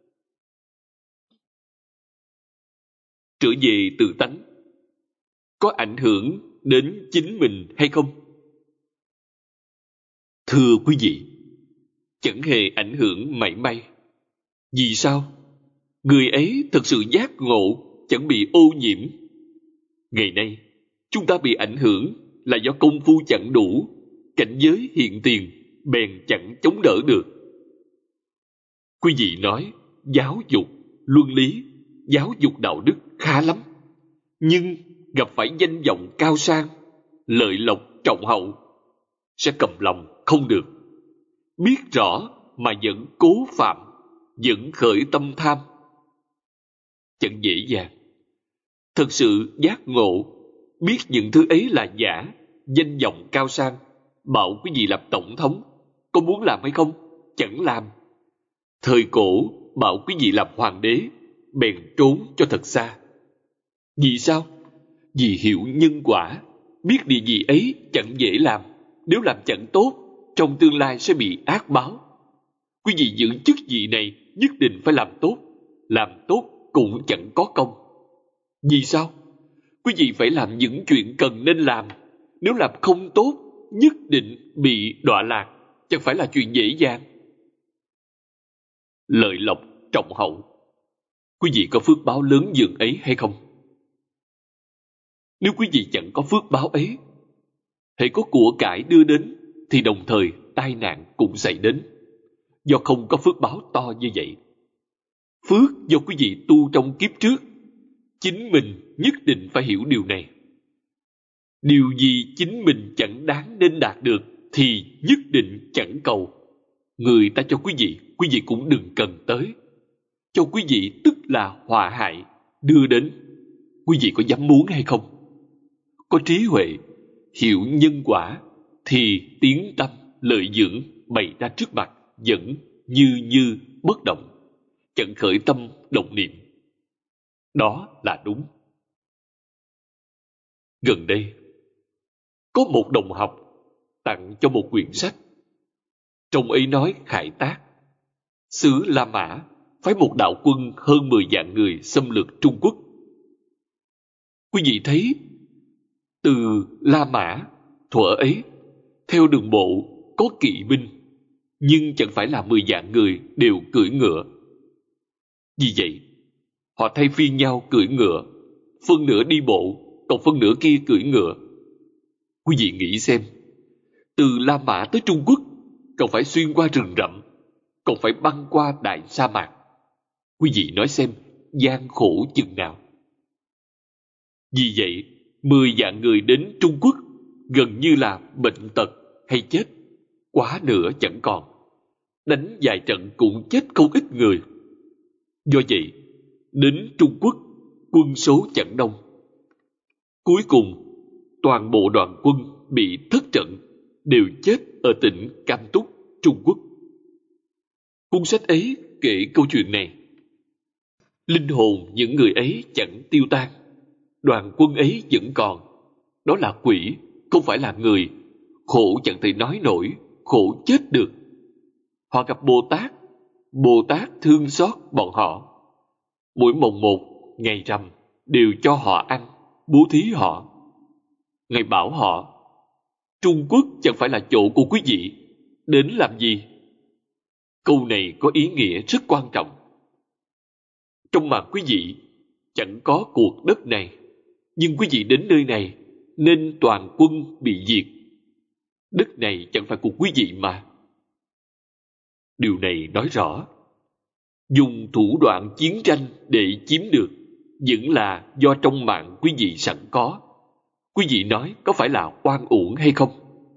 Trở về tự tánh có ảnh hưởng đến chính mình hay không? Thưa quý vị, chẳng hề ảnh hưởng mảy may. Vì sao? Người ấy thật sự giác ngộ, chẳng bị ô nhiễm. Ngày nay, chúng ta bị ảnh hưởng là do công phu chẳng đủ, cảnh giới hiện tiền, bèn chẳng chống đỡ được. Quý vị nói, giáo dục, luân lý, giáo dục đạo đức khá lắm. Nhưng gặp phải danh vọng cao sang, lợi lộc trọng hậu, sẽ cầm lòng không được. Biết rõ mà vẫn cố phạm, vẫn khởi tâm tham. Chẳng dễ dàng. Thật sự giác ngộ, biết những thứ ấy là giả, danh vọng cao sang, bảo quý vị làm tổng thống, có muốn làm hay không? Chẳng làm. Thời cổ bảo quý vị làm hoàng đế, bèn trốn cho thật xa. Vì sao? Vì hiểu nhân quả, biết điều gì ấy chẳng dễ làm. Nếu làm chẳng tốt, trong tương lai sẽ bị ác báo. Quý vị giữ chức vị này nhất định phải làm tốt. Làm tốt cũng chẳng có công. Vì sao? Quý vị phải làm những chuyện cần nên làm. Nếu làm không tốt, nhất định bị đọa lạc. Chẳng phải là chuyện dễ dàng. lợi lộc trọng hậu. Quý vị có phước báo lớn dường ấy hay không? Nếu quý vị chẳng có phước báo ấy, hễ có của cải đưa đến thì đồng thời tai nạn cũng xảy đến, do không có phước báo to như vậy. Phước do quý vị tu trong kiếp trước, chính mình nhất định phải hiểu điều này. Điều gì chính mình chẳng đáng nên đạt được thì nhất định chẳng cầu. Người ta cho quý vị cũng đừng cần tới. Cho quý vị tức là họa hại, đưa đến. Quý vị có dám muốn hay không? Có trí huệ, hiểu nhân quả, thì tiếng tâm, lợi dưỡng bày ra trước mặt, vẫn như bất động, chẳng khởi tâm động niệm. Đó là đúng. Gần đây, có một đồng học tặng cho một quyển sách. Trong ấy nói Khải Tác, xứ La Mã phái một đạo quân hơn 10 vạn người xâm lược Trung Quốc. Quý vị thấy, từ La Mã, thuở ấy, theo đường bộ có kỵ binh, nhưng chẳng phải là 10 vạn người đều cưỡi ngựa. Vì vậy, họ thay phiên nhau cưỡi ngựa, phân nửa đi bộ, còn phân nửa kia cưỡi ngựa. Quý vị nghĩ xem, từ La Mã tới Trung Quốc, còn phải xuyên qua rừng rậm, còn phải băng qua đại sa mạc. Quý vị nói xem, gian khổ chừng nào. Vì vậy, 10 vạn người đến Trung Quốc gần như là bệnh tật hay chết, quá nửa chẳng còn. Đánh vài trận cũng chết không ít người. Do vậy, đến Trung Quốc, quân số chẳng đông. Cuối cùng, toàn bộ đoàn quân bị thất trận, đều chết ở tỉnh Cam Túc, Trung Quốc. Cuốn sách ấy kể câu chuyện này. Linh hồn những người ấy chẳng tiêu tan, đoàn quân ấy vẫn còn. Đó là quỷ, không phải là người. Khổ chẳng thể nói nổi, khổ chết được. Họ gặp Bồ Tát thương xót bọn họ. Mỗi mồng một, ngày rằm đều cho họ ăn, bố thí họ. Ngài bảo họ, Trung Quốc chẳng phải là chỗ của quý vị, đến làm gì? Câu này có ý nghĩa rất quan trọng. Trong mặt quý vị chẳng có cuộc đất này, nhưng quý vị đến nơi này nên toàn quân bị diệt. Đất này chẳng phải của quý vị mà. Điều này nói rõ, dùng thủ đoạn chiến tranh để chiếm được vẫn là do trong mạng quý vị sẵn có. Quý vị nói có phải là oan uổng hay không?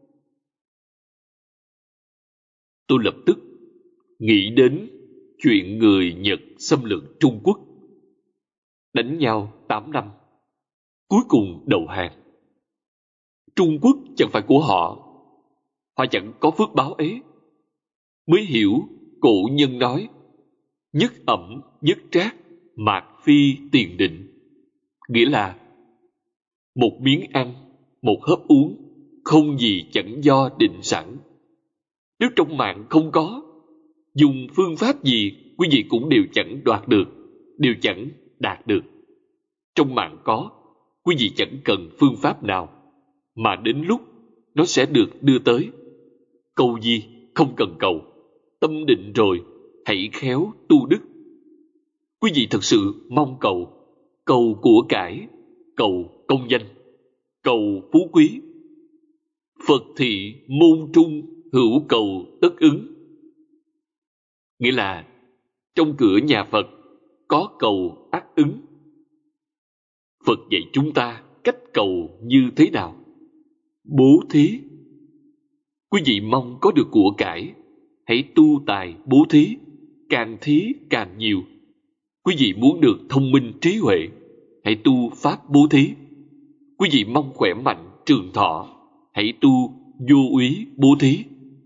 Tôi lập tức nghĩ đến chuyện người Nhật xâm lược Trung Quốc. Đánh nhau 8 năm, cuối cùng đầu hàng. Trung Quốc chẳng phải của họ, họ chẳng có phước báo ấy. Mới hiểu cổ nhân nói, nhất ẩm nhất trác, mạt phi tiền định. Nghĩa là một miếng ăn, một hớp uống, không gì chẳng do định sẵn. Nếu trong mạng không có, dùng phương pháp gì quý vị cũng đều chẳng đoạt được, đều chẳng đạt được. Trong mạng có, quý vị chẳng cần phương pháp nào, mà đến lúc nó sẽ được đưa tới. Cầu gì không cần cầu, tâm định rồi, hãy khéo tu đức. Quý vị thật sự mong cầu của cải, cầu công danh, cầu phú quý. Phật thị môn trung, hữu cầu tất ứng. Nghĩa là trong cửa nhà Phật có cầu ắt ứng. Phật dạy chúng ta cách cầu như thế nào? Bố thí. Quý vị mong có được của cải, hãy tu tài bố thí, càng thí càng nhiều. Quý vị muốn được thông minh trí huệ, hãy tu pháp bố thí. Quý vị mong khỏe mạnh trường thọ, hãy tu vô úy bố thí.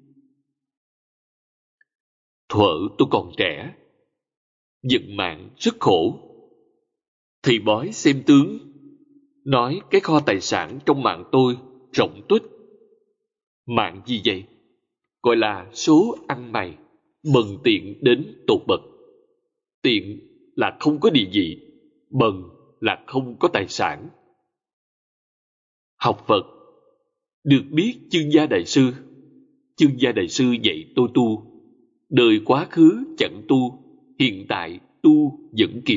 Thuở tôi còn trẻ, vận mạng rất khổ. Thầy bói xem tướng, nói cái kho tài sản trong mạng tôi rộng tuếch. Mạng gì vậy? Gọi là số ăn mày, bần tiện đến tột bậc. Tiện là không có địa vị, bần là không có tài sản. Học Phật, được biết Chương Gia Đại Sư. Chương Gia Đại Sư dạy tôi tu. Đời quá khứ chẳng tu, hiện tại tu vẫn kịp.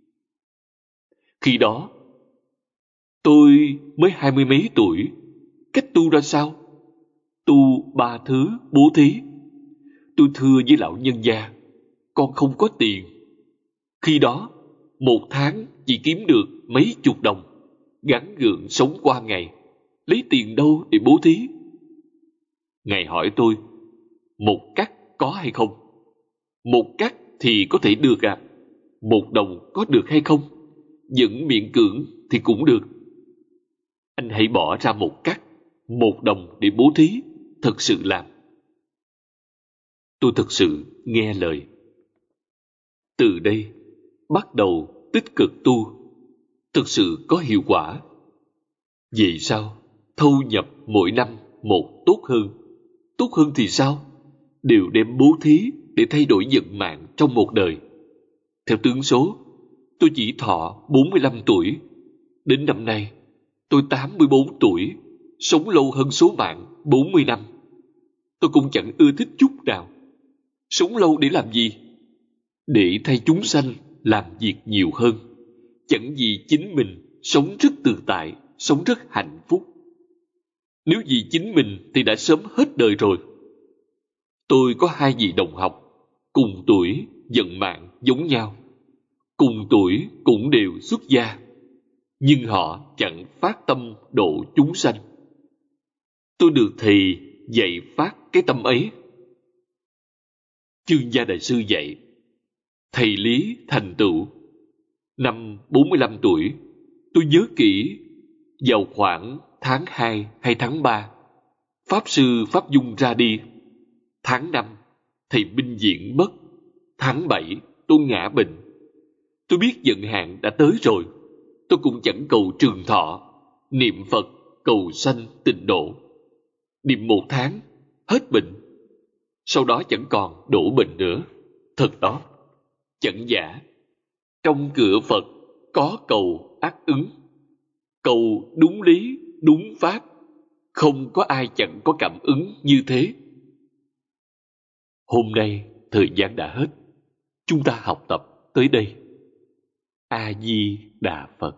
Khi đó, tôi mới 20 mấy tuổi. Cách tu ra sao? Tu 3 thứ bố thí. Tôi thưa với lão nhân gia, con không có tiền. Khi đó, 1 tháng chỉ kiếm được mấy chục đồng, gắng gượng sống qua ngày. Lấy tiền đâu để bố thí? Ngài hỏi tôi, 1 cắt có hay không? 1 cắt thì có thể được à? 1 đồng có được hay không? Vẫn miễn cưỡng thì cũng được. Anh hãy bỏ ra 1 cắt, 1 đồng để bố thí, thật sự làm. Tôi thật sự nghe lời. Từ đây, bắt đầu tích cực tu, thực sự có hiệu quả. Vậy sao? Thâu nhập mỗi năm một tốt hơn. Tốt hơn thì sao? Đều đem bố thí để thay đổi vận mạng trong một đời. Theo tướng số, tôi chỉ thọ 45 tuổi. Đến năm nay, tôi 84 tuổi, sống lâu hơn số mạng 40 năm. Tôi cũng chẳng ưa thích chút nào. Sống lâu để làm gì? Để thay chúng sanh làm việc nhiều hơn. Chẳng vì chính mình sống rất tự tại, sống rất hạnh phúc. Nếu vì chính mình thì đã sớm hết đời rồi. Tôi có 2 vị đồng học, cùng tuổi, vận mạng giống nhau. Cùng tuổi cũng đều xuất gia, nhưng họ chẳng phát tâm độ chúng sanh. Tôi được thầy dạy phát cái tâm ấy. Chương Gia Đại Sư dạy, thầy lý thành tựu. Năm 45 tuổi, tôi nhớ kỹ, vào khoảng tháng 2 hay tháng 3, Pháp Sư Pháp Dung ra đi. Tháng 5, thầy Minh Diễn mất. Tháng 7, tôi ngã bệnh. Tôi biết vận hạn đã tới rồi. Tôi cũng chẳng cầu trường thọ, niệm Phật, cầu sanh tịnh độ. Niệm 1 tháng, hết bệnh. Sau đó chẳng còn đổ bệnh nữa. Thật đó, chẳng giả. Trong cửa Phật có cầu ác ứng. Cầu đúng lý, đúng pháp. Không có ai chẳng có cảm ứng như thế. Hôm nay, thời gian đã hết. Chúng ta học tập tới đây. A Di Đà Phật.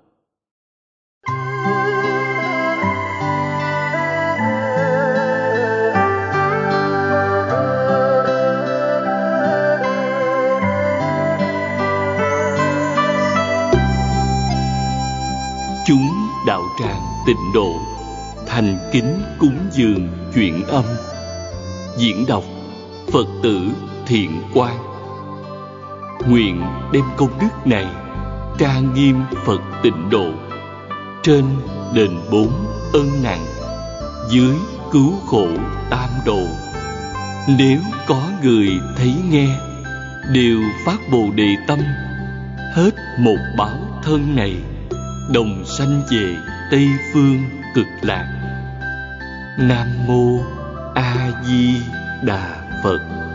Chúng đạo tràng tịnh độ thành kính cúng dường chuyện âm. Diễn đọc Phật tử Thiện Quang. Nguyện đem công đức này trang nghiêm Phật tịnh độ, trên đền 4 ân nặng, dưới cứu khổ tam độ. Nếu có người thấy nghe, đều phát Bồ Đề tâm, hết một báo thân này, đồng sanh về Tây Phương Cực Lạc. Nam Mô A Di Đà Phật.